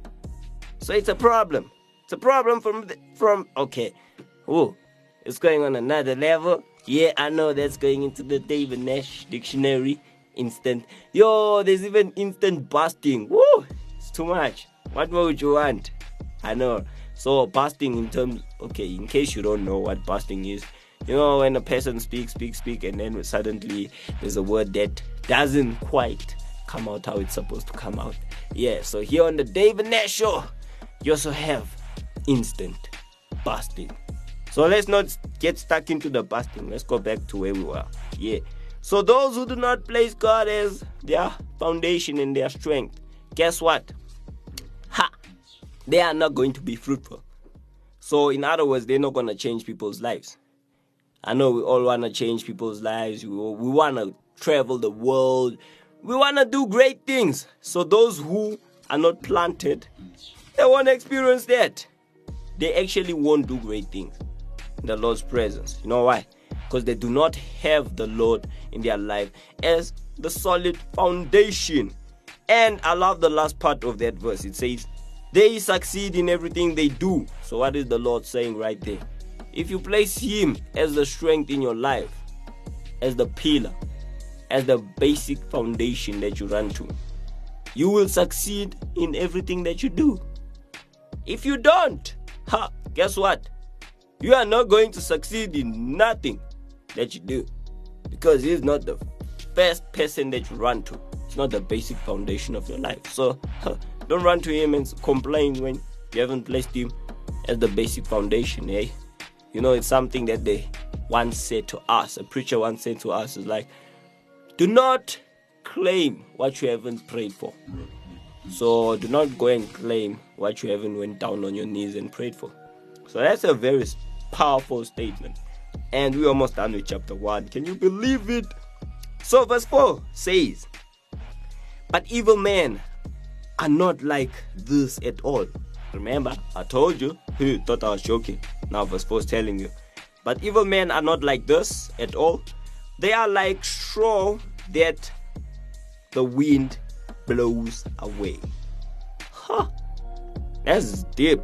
So it's a problem. It's a problem from, the, from okay. Oh, it's going on another level. Yeah, I know that's going into the David Nash dictionary. Instant. Yo, there's even instant busting. Woo! It's too much. What more would you want? I know. So busting in terms, okay, in case you don't know what busting is, you know, when a person speaks, speaks, speak, and then suddenly there's a word that doesn't quite come out how it's supposed to come out. Yeah, so here on the David Nash Show, you also have instant busting. So let's not get stuck into the busting. Let's go back to where we were. Yeah. So those who do not place God as their foundation and their strength, guess what? Ha! They are not going to be fruitful. So in other words, they're not going to change people's lives. I know we all want to change people's lives. We, we want to travel the world. We want to do great things. So those who are not planted, they won't experience that. They actually won't do great things in the Lord's presence. You know why? Because they do not have the Lord in their life as the solid foundation. And I love the last part of that verse. It says, they succeed in everything they do. So what is the Lord saying right there? If you place Him as the strength in your life, as the pillar, as the basic foundation that you run to, you will succeed in everything that you do. If you don't, ha, guess what? You are not going to succeed in nothing that you do, because He is not the first person that you run to. It's not the basic foundation of your life. So huh, don't run to Him and complain when you haven't placed Him as the basic foundation, eh? You know, it's something that they once said to us. A preacher once said to us, is like, do not claim what you haven't prayed for. So do not go and claim what you haven't went down on your knees and prayed for. So that's a very powerful statement. And we're almost done with chapter one. Can you believe it? So verse four says, but evil men are not like this at all. Remember, I told you, you thought I was joking. Now verse four is telling you, but evil men are not like this at all. They are like straw that the wind blows away. Huh. That's deep.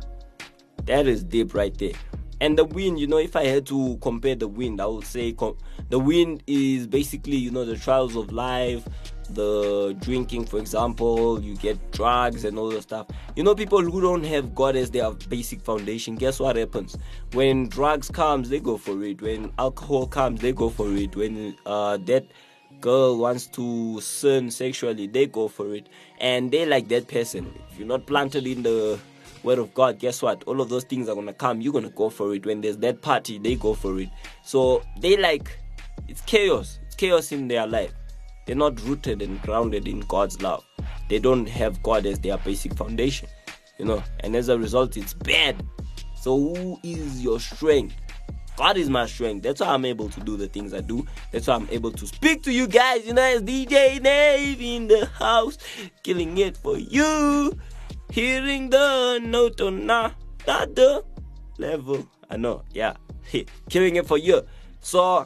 That is deep right there. And the wind, you know, if I had to compare the wind, I would say com- the wind is basically, you know, the trials of life, the drinking, for example, you get drugs and all that stuff. You know, people who don't have God as their basic foundation, guess what happens? When drugs comes, they go for it. When alcohol comes, they go for it. When uh, that girl wants to sin sexually, they go for it. And they like that person. If you're not planted in the Word of God, guess what? All of those things are going to come. You're going to go for it. When there's that party, they go for it. So they like, it's chaos. It's chaos in their life. They're not rooted and grounded in God's love. They don't have God as their basic foundation, you know. And as a result, it's bad. So who is your strength? God is my strength. That's why I'm able to do the things I do. That's why I'm able to speak to you guys, you know, as D J Nave in the house, killing it for you. Hearing the note on another level. I know, yeah. Killing it for you. So,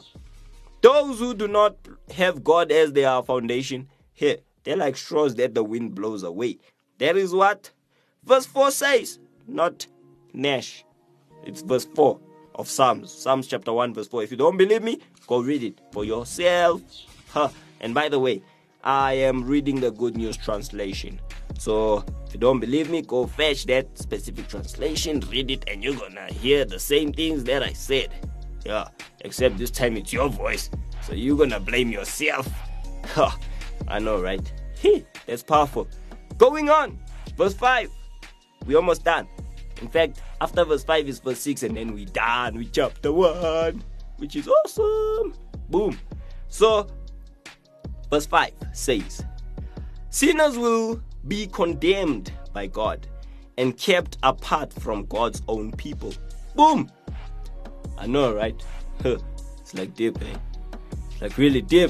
those who do not have God as their foundation, here, they're like straws that the wind blows away. That is what verse four says, not Nash. It's verse four of Psalms. Psalms chapter one, verse four. If you don't believe me, go read it for yourself. Huh. And by the way, I am reading the Good News Translation. So, if you don't believe me, go fetch that specific translation, read it, and you're gonna hear the same things that I said. Yeah, except this time it's your voice, so you're gonna blame yourself. Huh, I know, right? That's powerful. Going on, verse five. We almost done. In fact, after verse five is verse six, and then we done with chapter one, which is awesome. Boom. So, verse five says, sinners will be condemned by God and kept apart from God's own people. Boom. I know, right? It's like deep, eh? It's like really deep.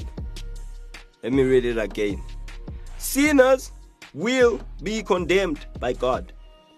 Let me read it again. Sinners will be condemned by God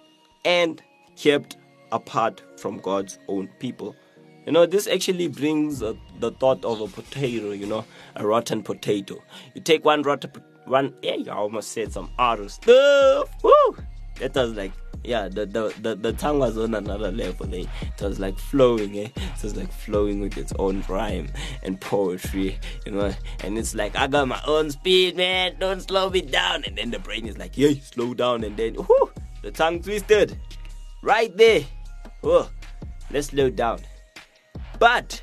and kept apart from God's own people. You know, this actually brings uh, the thought of a potato, you know, a rotten potato. You take one rotten potato. One, yeah, I almost said some other stuff. Woo! That was like, yeah, the, the, the, the tongue was on another level, eh? It was like flowing, eh? It was like flowing with its own rhyme and poetry, you know? And it's like, I got my own speed, man, don't slow me down. And then the brain is like, yeah, slow down. And then, whoo, the tongue twisted. Right there. Whoa, let's slow down. But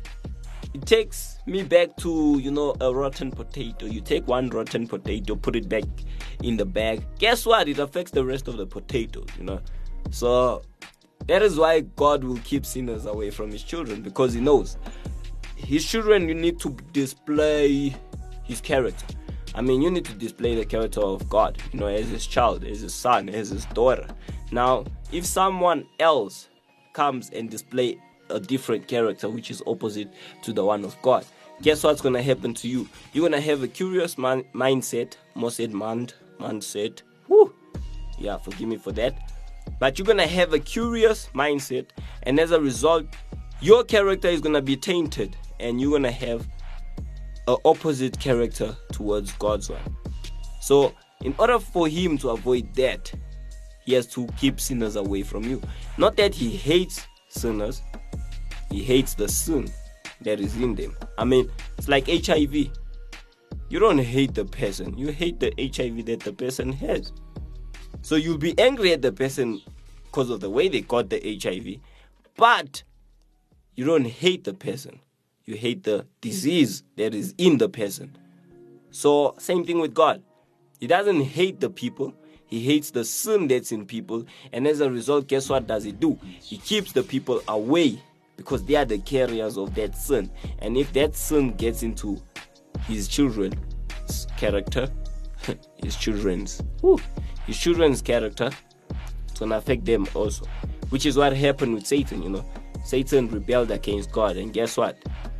it takes me back to, you know, a rotten potato. You take one rotten potato, put it back in the bag. Guess what? It affects the rest of the potatoes, you know. So that is why God will keep sinners away from his children, because he knows his children, you need to display his character. I mean, you need to display the character of God, you know, as his child, as his son, as his daughter. Now, if someone else comes and display a different character which is opposite to the one of God, guess what's going to happen to you? You're going to have a curious man- mindset, more said mind, mindset. Whew. Yeah, forgive me for that. But you're going to have a curious mindset, and as a result, your character is going to be tainted, and you're going to have an opposite character towards God's one. So, in order for him to avoid that, he has to keep sinners away from you. Not that he hates sinners, he hates the sin that is in them. I mean, it's like H I V. You don't hate the person, you hate the H I V that the person has. So you'll be angry at the person because of the way they got the H I V, but you don't hate the person. You hate the disease that is in the person. So, same thing with God. He doesn't hate the people. He hates the sin that's in people. And as a result, guess what does he do? He keeps the people away because they are the carriers of that sin. And if that sin gets into his children's character, his children's, whew, his children's character, it's going to affect them also. Which is what happened with Satan, you know. Satan rebelled against God, and guess what?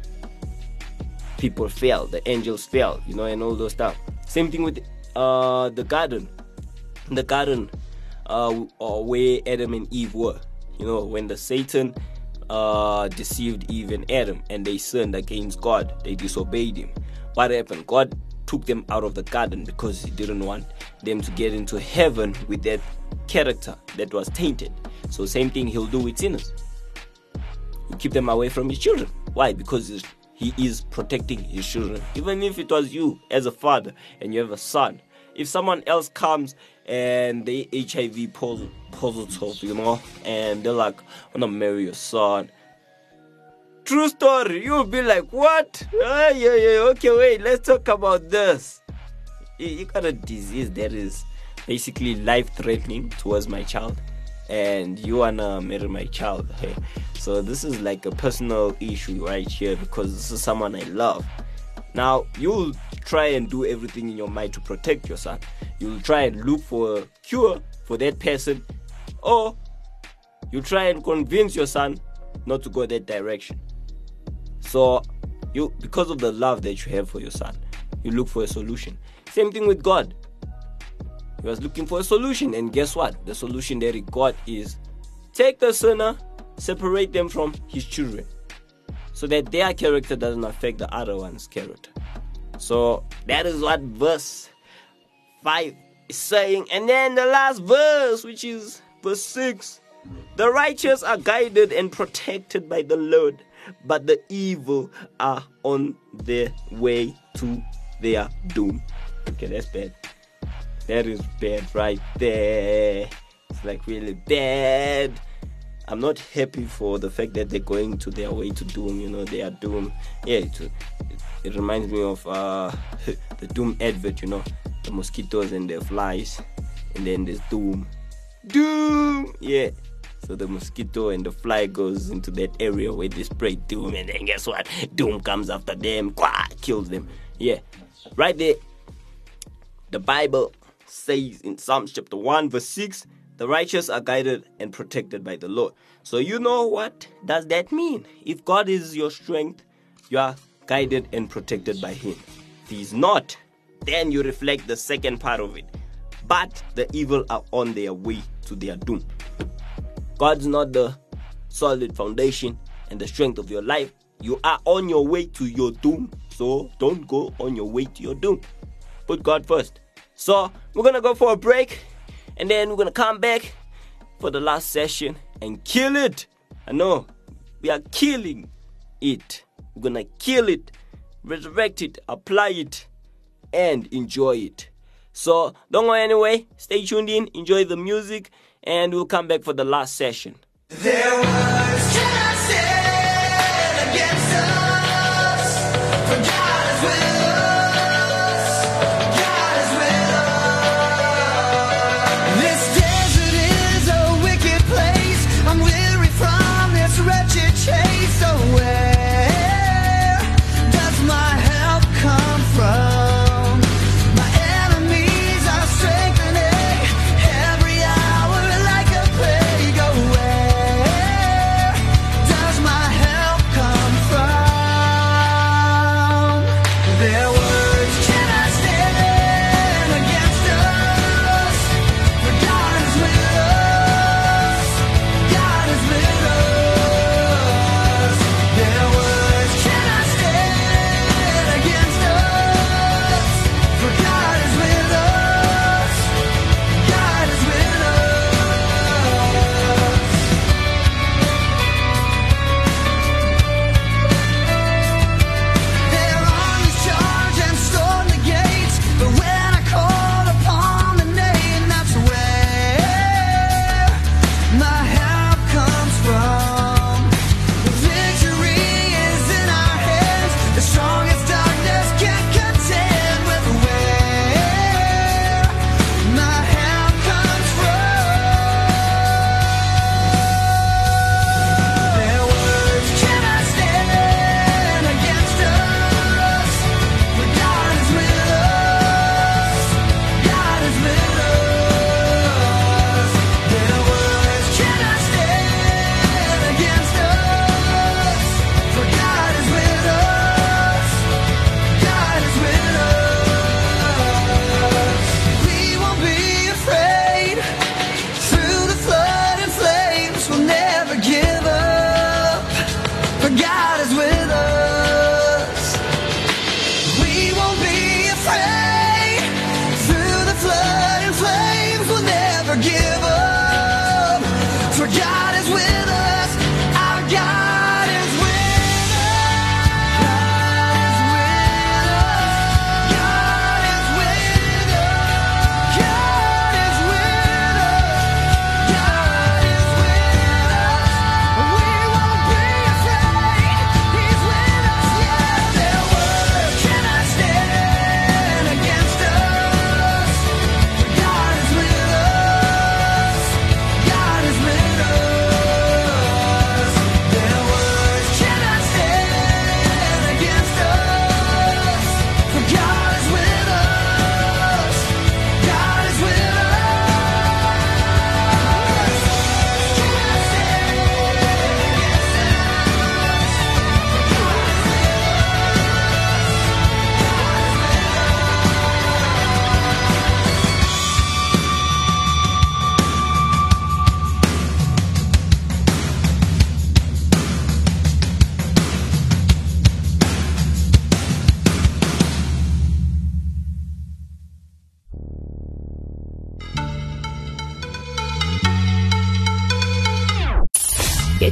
People fell, the angels fell, you know, and all those stuff. Same thing with uh, the garden. The garden uh, where Adam and Eve were. You know, when the Satan uh, deceived Eve and Adam, and they sinned against God, they disobeyed him. What happened? God took them out of the garden because he didn't want them to get into heaven with that character that was tainted. So same thing he'll do with sinners. You keep them away from his children. Why? Because he is protecting his children. Even if it was you as a father and you have a son, if someone else comes and they H I V positive, you know, and they're like, I'm gonna marry your son, true story, you'll be like, what? Oh, yeah, yeah, okay, wait, let's talk about this. You got a disease that is basically life-threatening towards my child, and you wanna marry my child. Hey, so this is like a personal issue right here, because this is someone I love. Now, you'll try and do everything in your mind to protect your son. You'll try and look for a cure for that person, or you try and convince your son not to go that direction. So, you, because of the love that you have for your son, you look for a solution. Same thing with God. He was looking for a solution, and guess what? The solution that he got is take the sinner, separate them from his children, so that their character doesn't affect the other one's character. So that is what verse five is saying. And then the last verse, which is verse six. The righteous are guided and protected by the Lord, but the evil are on their way to their doom. Okay, that's bad. That is bad right there. It's like really bad. I'm not happy for the fact that they're going to their way to doom. You know, they are doomed. Yeah, it, it, it reminds me of uh, the Doom advert, you know, the mosquitoes and the flies, and then there's Doom. Doom! Yeah. So the mosquito and the fly goes into that area where they spray Doom, and then guess what? Doom comes after them, quah, kills them. Yeah. Right there, the Bible says in Psalms chapter one, verse six, the righteous are guided and protected by the Lord. So you know what does that mean? If God is your strength, you are guided and protected by him. If he's not, then you reflect the second part of it. But the evil are on their way to their doom. God's not the solid foundation and the strength of your life. You are on your way to your doom. So don't go on your way to your doom. Put God first. So we're going to go for a break. And then we're going to come back for the last session and kill it. I know. We are killing it. We're going to kill it, resurrect it, apply it, and enjoy it. So don't go anywhere. Stay tuned in. Enjoy the music. And we'll come back for the last session. There was casting against us, but God is with us. God is with us. This desert is a wicked place. I'm weary from this wretched chase away.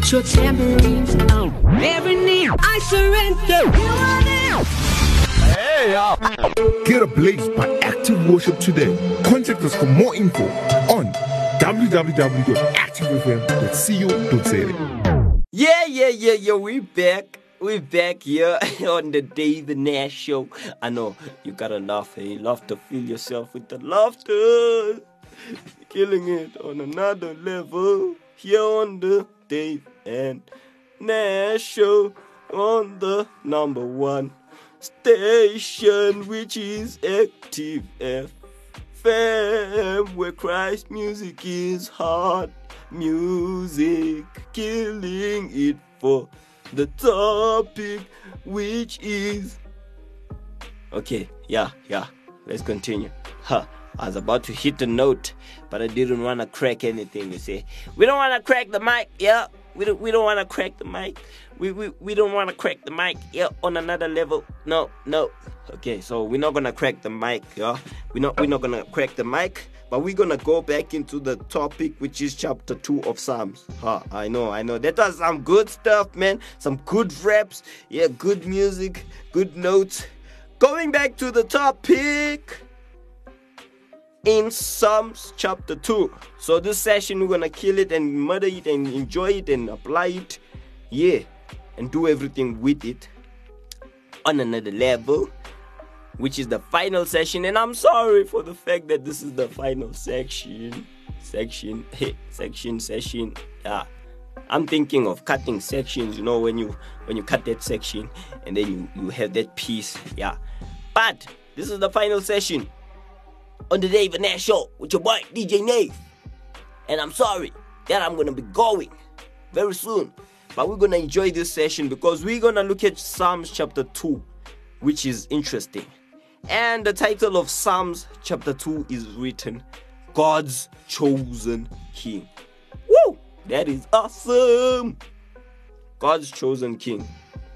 Get your tambourine out. Every knee, I surrender. You are there. Hey, y'all. Get ablaze by Active Worship today. Contact us for more info on w w w dot active f m dot co dot z a. Yeah, yeah, yeah, yeah, we back. We back here on the David Nash Show. I know you gotta laugh, hey, love to feel yourself with the laughter. Killing it on another level. Here on the Dave and Nash Show on the number one station, which is Active F M, where Christ music is hot music, killing it for the topic, which is okay. Yeah, yeah. Let's continue. Huh. I was about to hit the note, but I didn't want to crack anything. You see, we don't want to crack the mic. Yeah, we don't. We don't want to crack the mic. We we we don't want to crack the mic. Yeah, on another level. No, no. Okay, so we're not gonna crack the mic. Yeah, we're not. We're not gonna crack the mic. But we're gonna go back into the topic, which is chapter two of Psalms. Huh, I know, I know. That was some good stuff, man. Some good raps. Yeah, good music, good notes. Going back to the topic in Psalms chapter two. So this session we're gonna kill it and murder it and enjoy it and apply it. Yeah, and do everything with it on another level, which is the final session. And I'm sorry for the fact that this is the final section. Section, hey, section, session. Yeah. I'm thinking of cutting sections, you know, when you when you cut that section and then you, you have that piece. Yeah. But this is the final session on the David Nash Show with your boy D J Nave. And I'm sorry that I'm gonna be going very soon. But we're gonna enjoy this session because we're gonna look at Psalms chapter two, which is interesting. And the title of Psalms chapter two is written, God's Chosen King. Woo! That is awesome! God's Chosen King.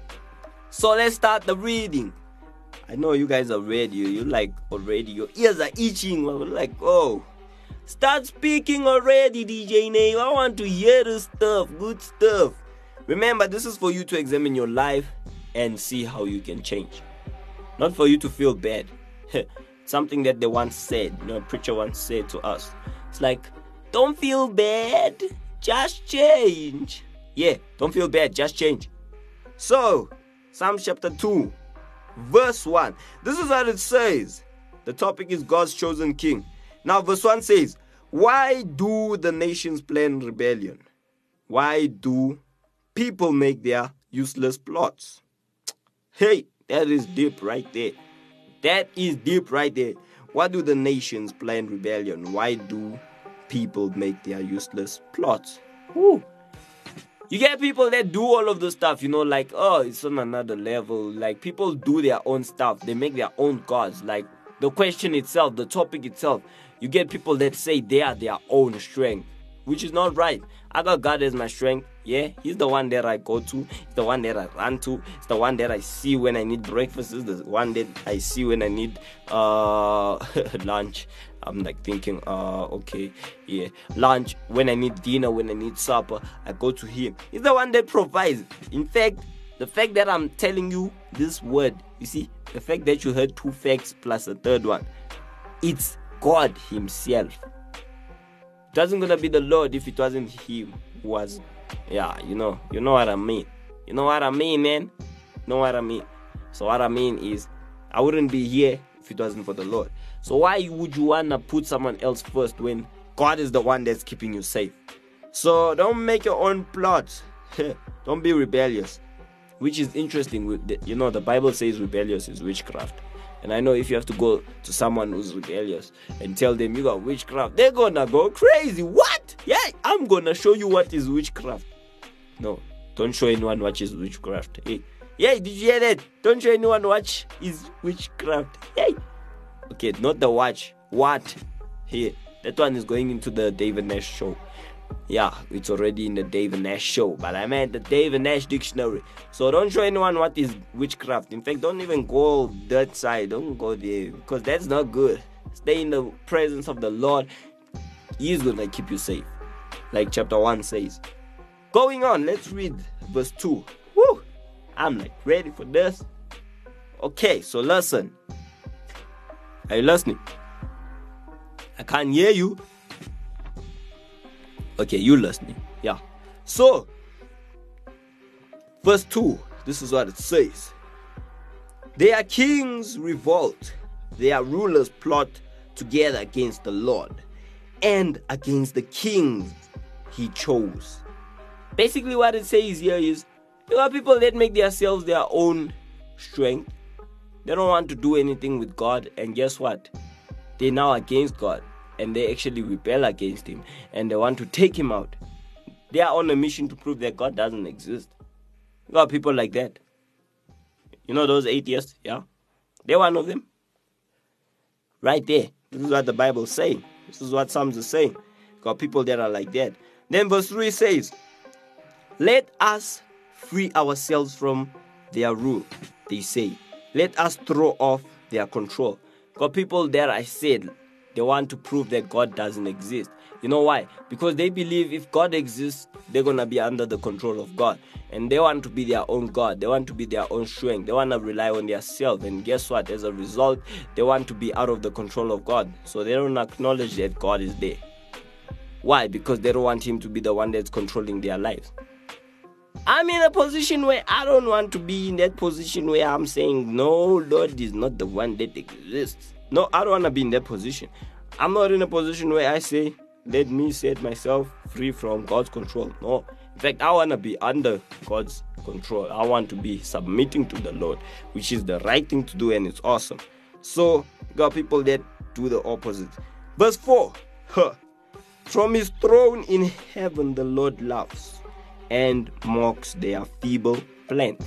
So let's start the reading. I know you guys are ready. You like already. Your ears are itching. We're like, oh, start speaking already, D J Nave. I want to hear the stuff, good stuff. Remember, this is for you to examine your life and see how you can change. Not for you to feel bad. Something that they once said, you know, a preacher once said to us. It's like, don't feel bad, just change. Yeah, don't feel bad, just change. So, Psalm chapter two, verse one. This is what it says. The topic is God's chosen king. Now, verse one says, why do the nations plan rebellion? Why do people make their useless plots? Hey, that is deep right there. That is deep right there. Why do the nations plan rebellion? Why do people make their useless plots? Woo. You get people that do all of the stuff, you know, like, oh, it's on another level. Like, people do their own stuff. They make their own gods. Like, the question itself, the topic itself, you get people that say they are their own strength, which is not right. I got God as my strength. Yeah, he's the one that I go to. He's the one that I run to. It's the one that I see when I need breakfast. It's the one that I see when I need uh, lunch. I'm like thinking, uh, okay, yeah, lunch, when I need dinner, when I need supper, I go to him. He's the one that provides. In fact, the fact that I'm telling you this word, you see, the fact that you heard two facts plus a third one, it's God himself. It wasn't gonna be the Lord if it wasn't him who was, yeah, you know, you know what I mean. You know what I mean, man? You know what I mean? So what I mean is, I wouldn't be here if it wasn't for the Lord. So why would you wanna put someone else first when God is the one that's keeping you safe? So don't make your own plots. Don't be rebellious. Which is interesting. With the, you know, the Bible says rebellious is witchcraft. And I know if you have to go to someone who's rebellious and tell them you got witchcraft, they're gonna go crazy. What? Yeah, I'm gonna show you what is witchcraft. No, don't show anyone what is witchcraft. Hey, yeah, did you hear that? Don't show anyone what is witchcraft. Hey. Okay, not the watch. What? Here. That one is going into the David Nash Show. Yeah, it's already in the David Nash Show. But I meant the David Nash Dictionary. So don't show anyone what is witchcraft. In fact, don't even go that side. Don't go there. Because that's not good. Stay in the presence of the Lord. He is going to keep you safe. Like chapter one says. Going on, let's read verse two. Woo! I'm like ready for this. Okay, so listen. Are you listening? I can't hear you. Okay, you listening. Yeah. So, verse two, this is what it says. Their kings revolt, their rulers plot together against the Lord and against the kings he chose. Basically what it says here is, there are people that make themselves their own strength. They don't want to do anything with God, and guess what? They're now against God, and they actually rebel against him, and they want to take him out. They are on a mission to prove that God doesn't exist. You got people like that. You know those atheists, yeah? They're one of them. Right there. This is what the Bible is saying. This is what Psalms is saying. You got people that are like that. Then verse three says, let us free ourselves from their rule, they say. Let us throw off their control. Got people that I said, they want to prove that God doesn't exist. You know why? Because they believe if God exists, they're going to be under the control of God. And they want to be their own God. They want to be their own strength. They want to rely on themselves. And guess what? As a result, they want to be out of the control of God. So they don't acknowledge that God is there. Why? Because they don't want him to be the one that's controlling their lives. I'm in a position where I don't want to be in that position where I'm saying, no, Lord is not the one that exists. No, I don't want to be in that position. I'm not in a position where I say, let me set myself free from God's control. No. In fact, I want to be under God's control. I want to be submitting to the Lord, which is the right thing to do, and it's awesome. So, you got people that do the opposite. Verse four. Huh. From his throne in heaven the Lord laughs and mocks their feeble plans.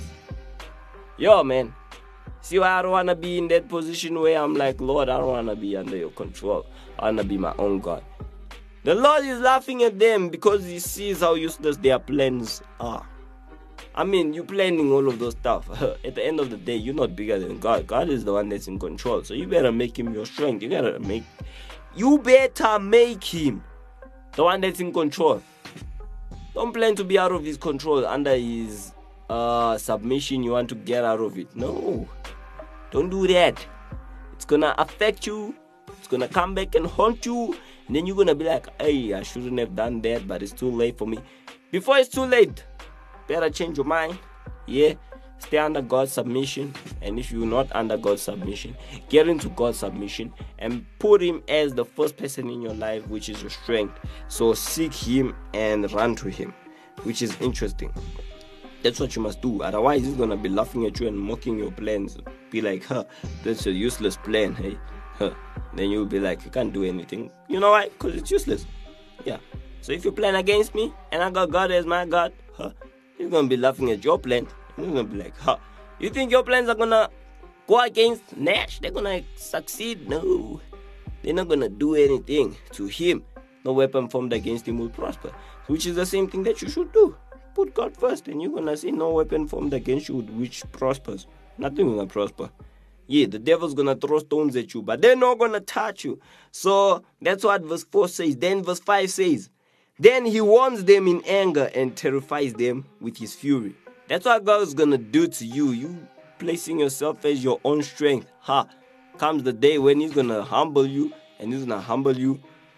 Yo, man. See why I don't want to be in that position where I'm like, Lord, I don't want to be under your control. I want to be my own God. The Lord is laughing at them because he sees how useless their plans are. I mean, you're planning all of those stuff. At the end of the day, you're not bigger than God. God is the one that's in control. So you better make him your strength. You gotta make, you better make him the one that's in control. Don't plan to be out of his control, under his uh, submission. You want to get out of it. No. Don't do that. It's gonna affect you. It's gonna come back and haunt you. And then you're gonna be like, hey, I shouldn't have done that, but it's too late for me. Before it's too late, better change your mind. Yeah. Stay under God's submission. And if you're not under God's submission, get into God's submission and put him as the first person in your life, which is your strength. So seek him and run to him, which is interesting. That's what you must do. Otherwise, he's gonna be laughing at you and mocking your plans. Be like, huh, that's a useless plan, hey. Huh. Then you'll be like, you can't do anything. You know why? Because it's useless. Yeah. So if you plan against me and I got God as my God, huh, he's gonna be laughing at your plan. He's gonna be like, huh, you think your plans are gonna go against Nash? They're gonna succeed? No. They're not gonna do anything to him. No weapon formed against him will prosper. Which is the same thing that you should do. Put God first and you're gonna see no weapon formed against you which prospers. Nothing will prosper. Yeah, the devil's gonna throw stones at you, but they're not gonna touch you. So that's what verse four says. Then verse five says, then he warns them in anger and terrifies them with his fury. That's what God's gonna do to you. You placing yourself as your own strength. Ha! Comes the day when he's gonna humble you, and he's gonna humble you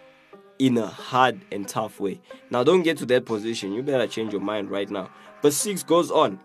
in a hard and tough way. Now don't get to that position. You better change your mind right now. But six goes on.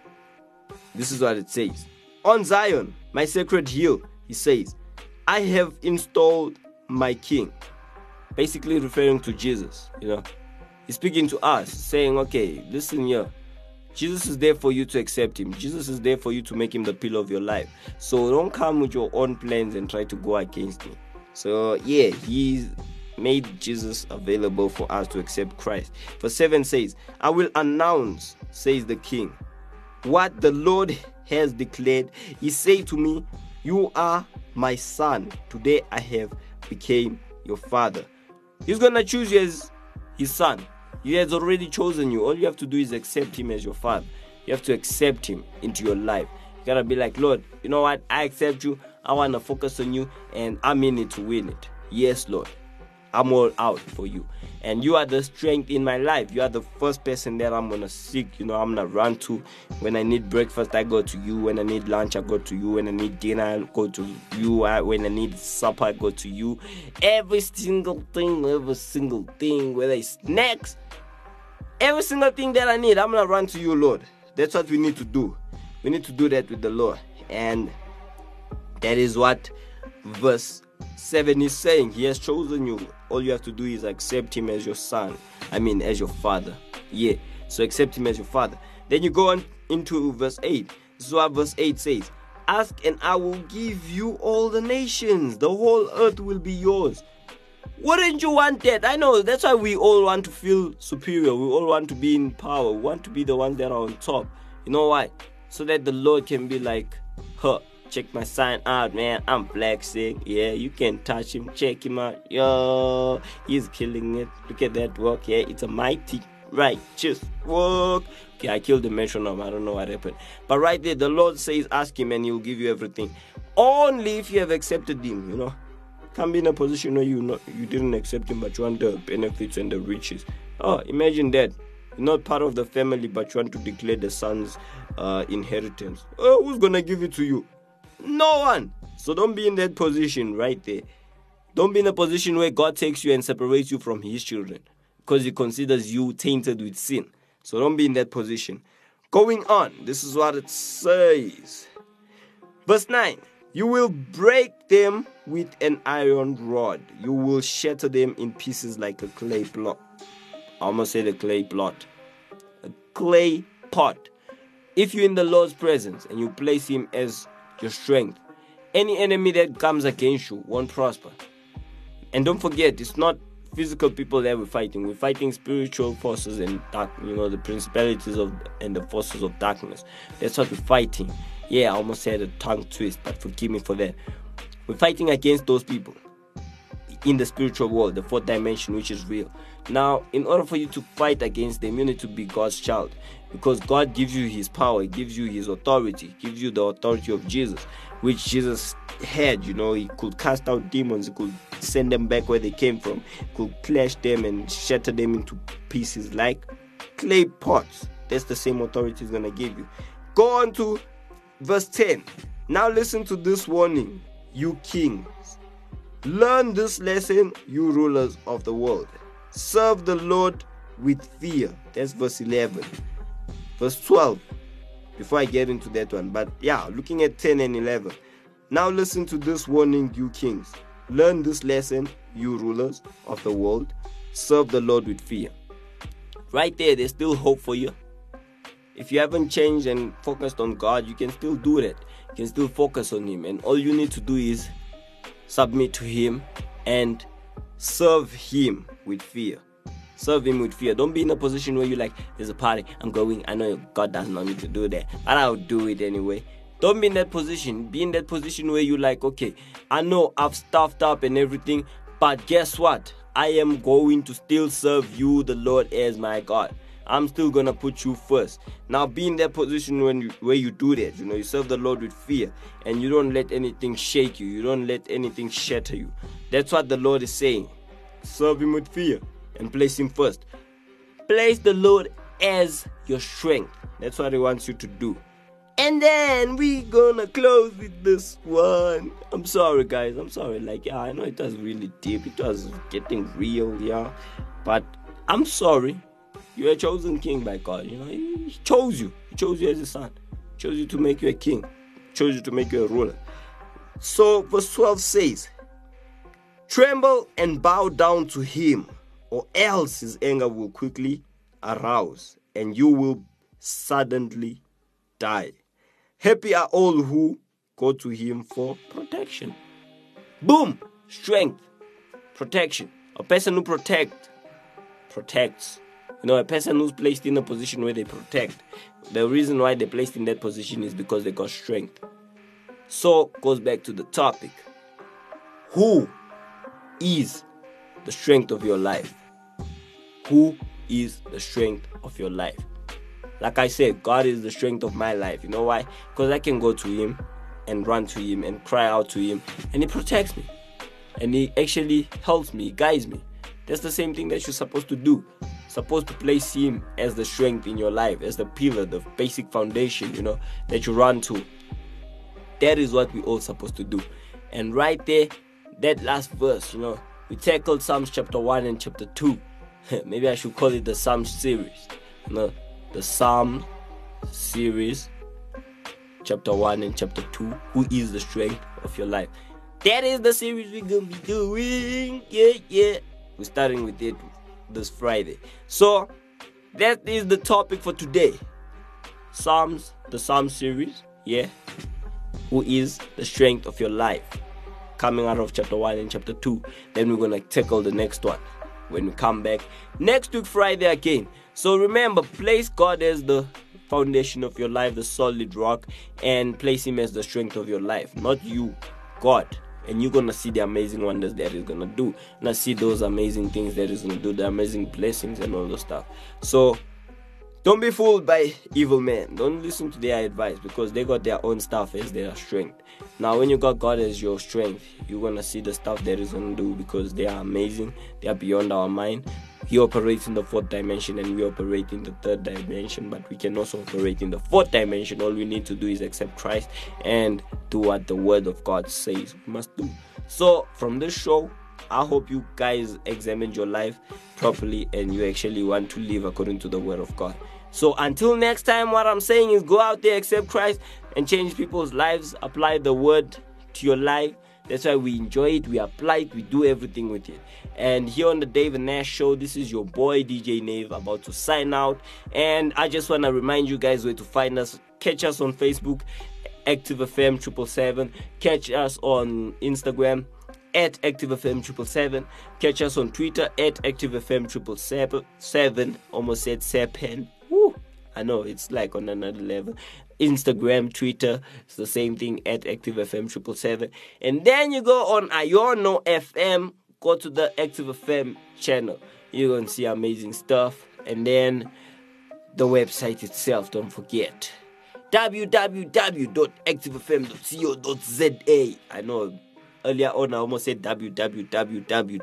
This is what it says. On Zion, my sacred hill, he says, I have installed my king. Basically referring to Jesus, you know. He's speaking to us, saying, okay, listen here. Jesus is there for you to accept him. Jesus is there for you to make him the pillar of your life. So don't come with your own plans and try to go against me. So yeah, he's made Jesus available for us to accept Christ. Verse seven says, I will announce, says the king, what the Lord has declared. He said to me, you are my son. Today I have became your father. He's gonna choose you as his son. He has already chosen you. All you have to do is accept him as your father. You have to accept him into your life. You gotta be like, Lord, you know what? I accept you. I want to focus on you, and I'm in it to win it. Yes, Lord. I'm all out for you. And you are the strength in my life. You are the first person that I'm gonna seek. You know, I'm gonna run to. When I need breakfast, I go to you. When I need lunch, I go to you. When I need dinner, I go to you. I, when I need supper, I go to you. Every single thing, every single thing, whether it's snacks, every single thing that I need, I'm gonna run to you, Lord. That's what we need to do. We need to do that with the Lord. And that is what verse seven is saying. He has chosen you. All you have to do is accept him as your son. I mean, as your father. Yeah. So accept him as your father. Then you go on into verse eight. This is what verse eight says. Ask and I will give you all the nations. The whole earth will be yours. Wouldn't you want that? I know. That's why we all want to feel superior. We all want to be in power. We want to be the ones that are on top. You know why? So that the Lord can be like, huh, check my sign out, man. I'm flexing. Yeah, you can touch him. Check him out. Yo, he's killing it. Look at that work. Yeah, it's a mighty righteous work. Okay, I killed the metronome. I don't know what happened. But right there, the Lord says, ask him and he'll give you everything. Only if you have accepted him, you know. Can't be in a position where you not, you didn't accept him, but you want the benefits and the riches. Oh, imagine that. You're not part of the family, but you want to declare the son's uh, inheritance. Oh, who's going to give it to you? No one. So don't be in that position right there. Don't be in a position where God takes you and separates you from his children because he considers you tainted with sin. So don't be in that position. Going on, this is what it says. Verse nine. You will break them with an iron rod. You will shatter them in pieces like a clay block. I almost said a clay plot. A clay pot. If you're in the Lord's presence and you place him as your strength, any enemy that comes against you won't prosper. And don't forget, it's not physical people that we're fighting. We're fighting spiritual forces and dark, you know, the principalities of and the forces of darkness. That's what we're fighting. Yeah, I almost had a tongue twist, but forgive me for that. We're fighting against those people in the spiritual world, the fourth dimension, which is real. Now, in order for you to fight against them, you need to be God's child, because God gives you his power, he gives you his authority, gives you the authority of Jesus, which Jesus had. You know, he could cast out demons, he could send them back where they came from, he could clash them and shatter them into pieces like clay pots. That's the same authority he's going to give you. Go on to verse ten. Now listen to this warning, you kings. Learn this lesson, you rulers of the world. Serve the Lord with fear. That's verse eleven. Verse twelve. Before I get into that one. But yeah, looking at ten and eleven. Now listen to this warning, you kings. Learn this lesson, you rulers of the world. Serve the Lord with fear. Right there, there's still hope for you. If you haven't changed and focused on God, you can still do that. You can still focus on him. And all you need to do is submit to him and serve him with fear. Serve him with fear. Don't be in a position where you're like, there's a party, I'm going, I know God does not need to do that, but I'll do it anyway. Don't be in that position. Be in that position where you're like, okay, I know I've stuffed up and everything, but guess what? I am going to still serve you, the Lord, as my God. I'm still gonna put you first. Now be in that position when you, where you do that. You know, you serve the Lord with fear, and you don't let anything shake you. You don't let anything shatter you. That's what the Lord is saying. Serve him with fear and place him first. Place the Lord as your strength. That's what he wants you to do. And then we gonna close with this one. I'm sorry, guys. I'm sorry. Like, yeah, I know it was really deep. It was getting real, yeah. But I'm sorry. You're a chosen king by God. You know, he chose you. He chose you as his son. He chose you to make you a king. He chose you to make you a ruler. So verse twelve says, tremble and bow down to him, or else his anger will quickly arouse, and you will suddenly die. Happy are all who go to him for protection. Boom! Strength. Protection. A person who protect, protects. You know, a person who's placed in a position where they protect. The reason why they're placed in that position is because they got strength. So, goes back to the topic. Who is the strength of your life? Who is the strength of your life? Like I said, God is the strength of my life. You know why? Because I can go to him and run to him and cry out to him, and he protects me. And he actually helps me, guides me. That's the same thing that you're supposed to do. Supposed to place him as the strength in your life, as the pillar, the basic foundation, you know, that you run to. That is what we all supposed to do. And right there, that last verse, you know, we tackled Psalms chapter one and chapter two. Maybe I should call it the Psalms series. You know, the Psalm series, chapter one and chapter two. Who is the strength of your life? That is the series we're gonna be doing. Yeah, yeah. We're starting with it this Friday. So that is the topic for today. Psalms, the Psalm series. Yeah. Who is the strength of your life? Coming out of chapter one and chapter two. Then we're gonna tackle the next one when we come back next week Friday again. So remember, place God as the foundation of your life, the solid rock, and place him as the strength of your life, not you, God. And you're gonna see the amazing wonders that he's gonna do. And I see those amazing things that he's gonna do, the amazing blessings and all those stuff. So don't be fooled by evil men. Don't listen to their advice, because they got their own stuff as their strength. Now when you got God as your strength, you're gonna see the stuff that he's gonna do, because they are amazing. They are beyond our mind. He operates in the fourth dimension and we operate in the third dimension, but we can also operate in the fourth dimension. All we need to do is accept Christ and do what the word of God says we must do. So from this show, I hope you guys examined your life properly and you actually want to live according to the word of God. So until next time, what I'm saying is go out there, accept Christ and change people's lives. Apply the word to your life. That's why we enjoy it, we apply it, we do everything with it. And here on the David Nash Show, this is your boy D J Nave about to sign out. And I just want to remind you guys where to find us. Catch us on Facebook, Active F M triple seven. Catch us on Instagram at Active F M triple seven. Catch us on Twitter at Active F M triple seven. Almost said seven. Woo. I know it's like on another level. Instagram, Twitter, it's the same thing at Active F M triple seven. And then you go on Iono F M, go to the Active F M channel. You're going to see amazing stuff. And then the website itself, don't forget. w w w dot active f m dot co dot z a. I know earlier on I almost said w w w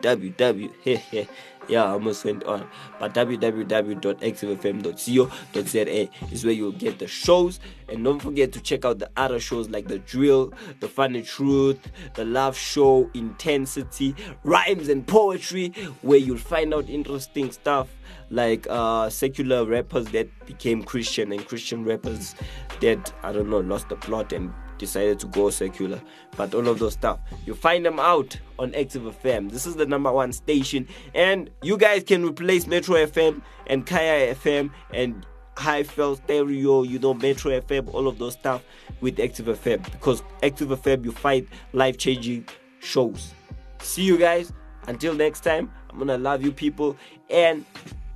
w. Yeah, I almost went on. But w w w dot active f m dot co dot z a is where you'll get the shows. And don't forget to check out the other shows like The Drill, The Funny Truth, The Love Show, Intensity, Rhymes and Poetry, where you'll find out interesting stuff like uh, secular rappers that became Christian and Christian rappers that, I don't know, lost the plot and decided to go secular. But all of those stuff, you find them out on Active F M. This is the number one station, and you guys can replace Metro F M and Kaya F M and Highfield Stereo, you know, Metro F M, all of those stuff with Active F M, because Active F M, you find life-changing shows. See you guys until next time. I'm gonna love you people, and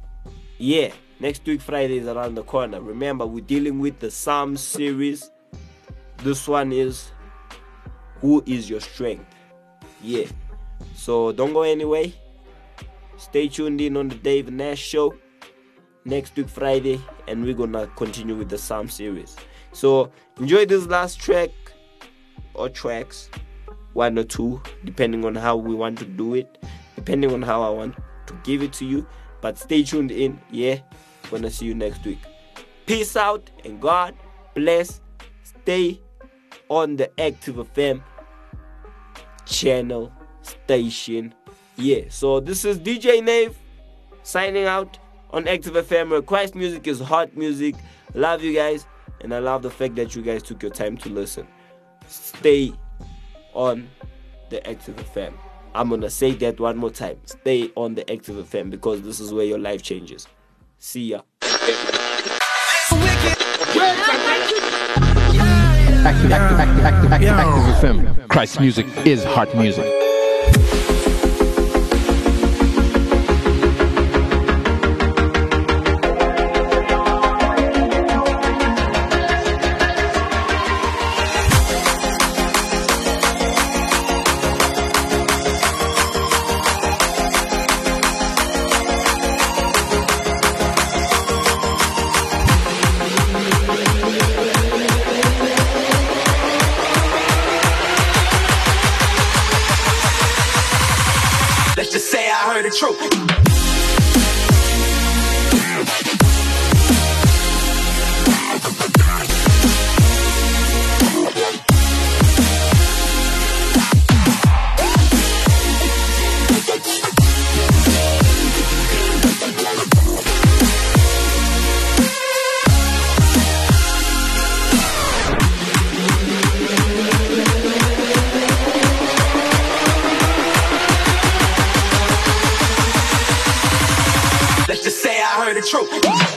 yeah, next week Friday is around the corner. Remember, we're dealing with the Psalm series. This one is Who is Your Strength? Yeah. So don't go anywhere. Stay tuned in on the Dave Nash Show next week Friday, and we're gonna continue with the Psalm series. So enjoy this last track or tracks, one or two, depending on how we want to do it, depending on how I want to give it to you. But stay tuned in. Yeah, gonna see you next week. Peace out and God bless. Stay on the Active F M channel station. Yeah, so this is D J Nave signing out on Active F M, where Christ music is hot music. Love you guys, and I love the fact that you guys took your time to listen. Stay on the Active F M. I'm gonna say that one more time. Stay on the Active F M, because this is where your life changes. See ya. Active, active, active, active, active, active F M. Christ music is heart music. I heard the truth. Let's just say I heard the truth.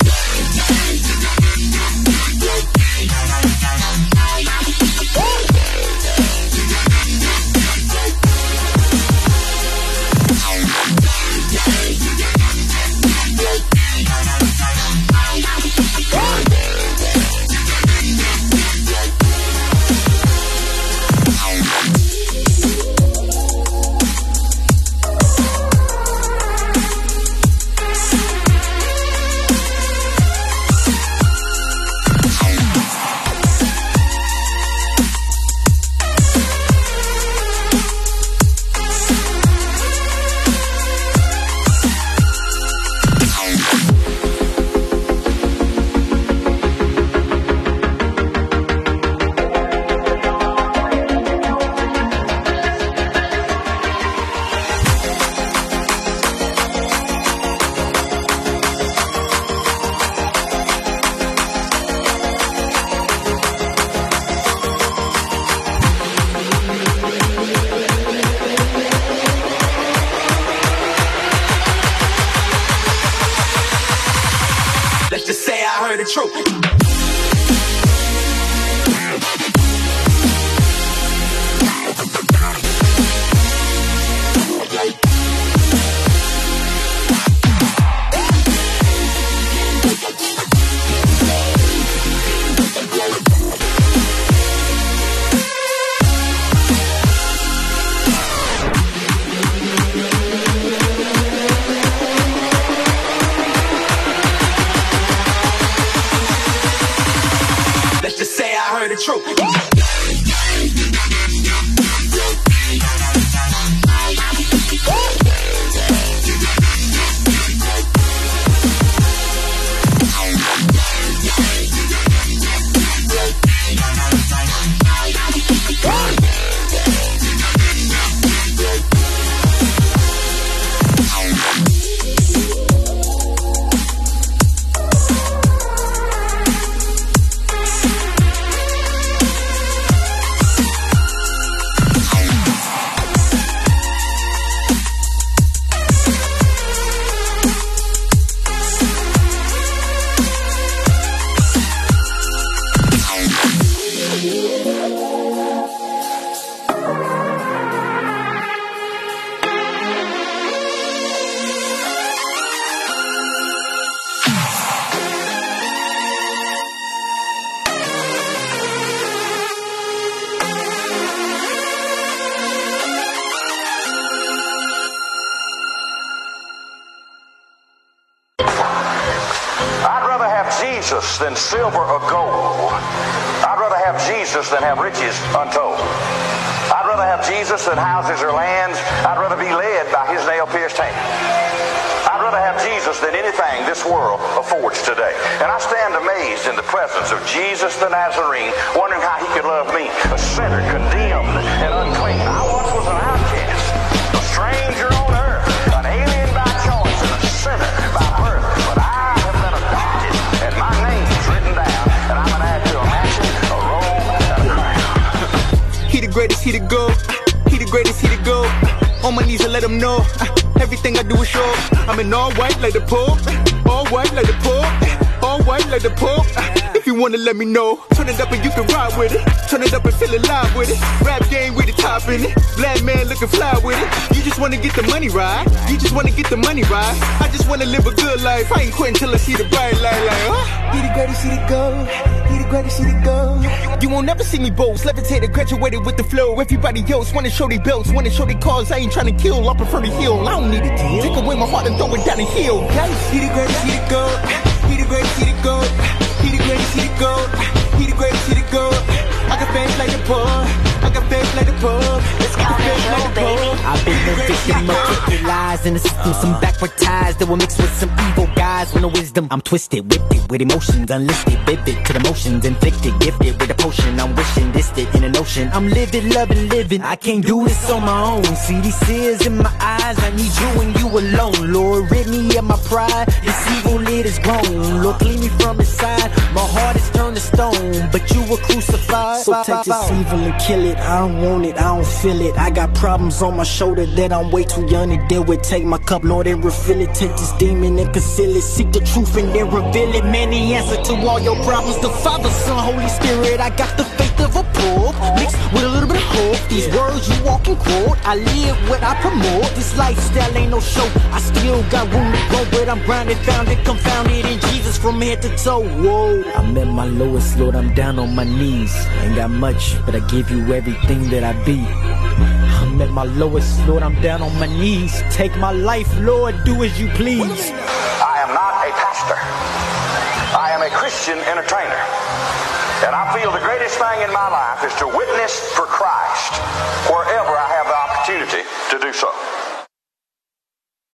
Let's just say I heard the truth. Let's just say I heard the truth. Jesus than silver or gold. I'd rather have Jesus than have riches untold. I'd rather have Jesus than houses or lands. I'd rather be led by his nail-pierced hand. I'd rather have Jesus than anything this world affords today. And I stand amazed in the presence of Jesus the Nazarene, wondering how he could love me, a sinner, condemned and unclean. I once was an outcast, a stranger on earth, an alien by choice and a sinner by birth. But I have been adopted, and my name's written down, and I'm an add to a mansion, a robe, and a crown. He the greatest, he the GOAT. He the greatest, he the GOAT. On my knees and let him know. Everything I do is show. I'm in all white like the Pope. All white like the Pope. All white like the Pope. If you wanna let me know, turn it up and you can ride with it. Turn it up and feel alive with it. Rap game with the top in it. Black man looking fly with it. You just wanna get the money right. You just wanna get the money right. I just wanna live a good life. I ain't quitting till I see the bright light. Like, huh? He the greatest, he the GOAT. He the greatest, he the GOAT. You won't never see me boast. Levitated, graduated with the flow. Everybody else wanna show their belts, wanna show their cars. I ain't trying to kill, I prefer to heal. I don't need a deal. Take away my heart and throw it down the hill. He the greatest, he the GOAT. He the greatest, he the GOAT. He the greatest, he the GOAT. He the greatest, he the GOAT. I got fans like the poor. I got fans like the pub. It's like the pub. I've been the victim of crooked lies in the system, some backward ties that were mixed with some evil guys with no wisdom. I'm twisted, whipped it with emotions, unlisted, vivid to the motions, inflicted, gifted with a potion. I'm wishing, distant in an ocean. I'm living, loving, living. I can't do this on my own. See these tears in my eyes. I need you and you alone. Lord, rid me of my pride. This evil lid is grown. Lord, clean me from inside. My heart is turned to stone, but you were crucified. So take this evil and kill it. I don't want it, I don't feel it. I got problems on my shoulder that I'm way too young to deal with. Take my cup, Lord, and refill it. Take this demon and conceal it. Seek the truth and then reveal it. Man, the answer to all your problems, the Father, Son, Holy Spirit. I got the faith of a pope mixed with a little bit of hope. These words you walk and quote, I live what I promote. This lifestyle ain't no show. I still got room to grow, but I'm grounded, founded, confounded in Jesus from head to toe. Whoa, I'm at my lowest, Lord, I'm down on my knees. Ain't got much, but I give you everything that I be. I'm at my lowest, Lord, I'm down on my knees. Take my life, Lord, do as you please. I am not a pastor. I am a Christian entertainer. And I feel the greatest thing in my life is to witness for Christ wherever I have the opportunity to do so.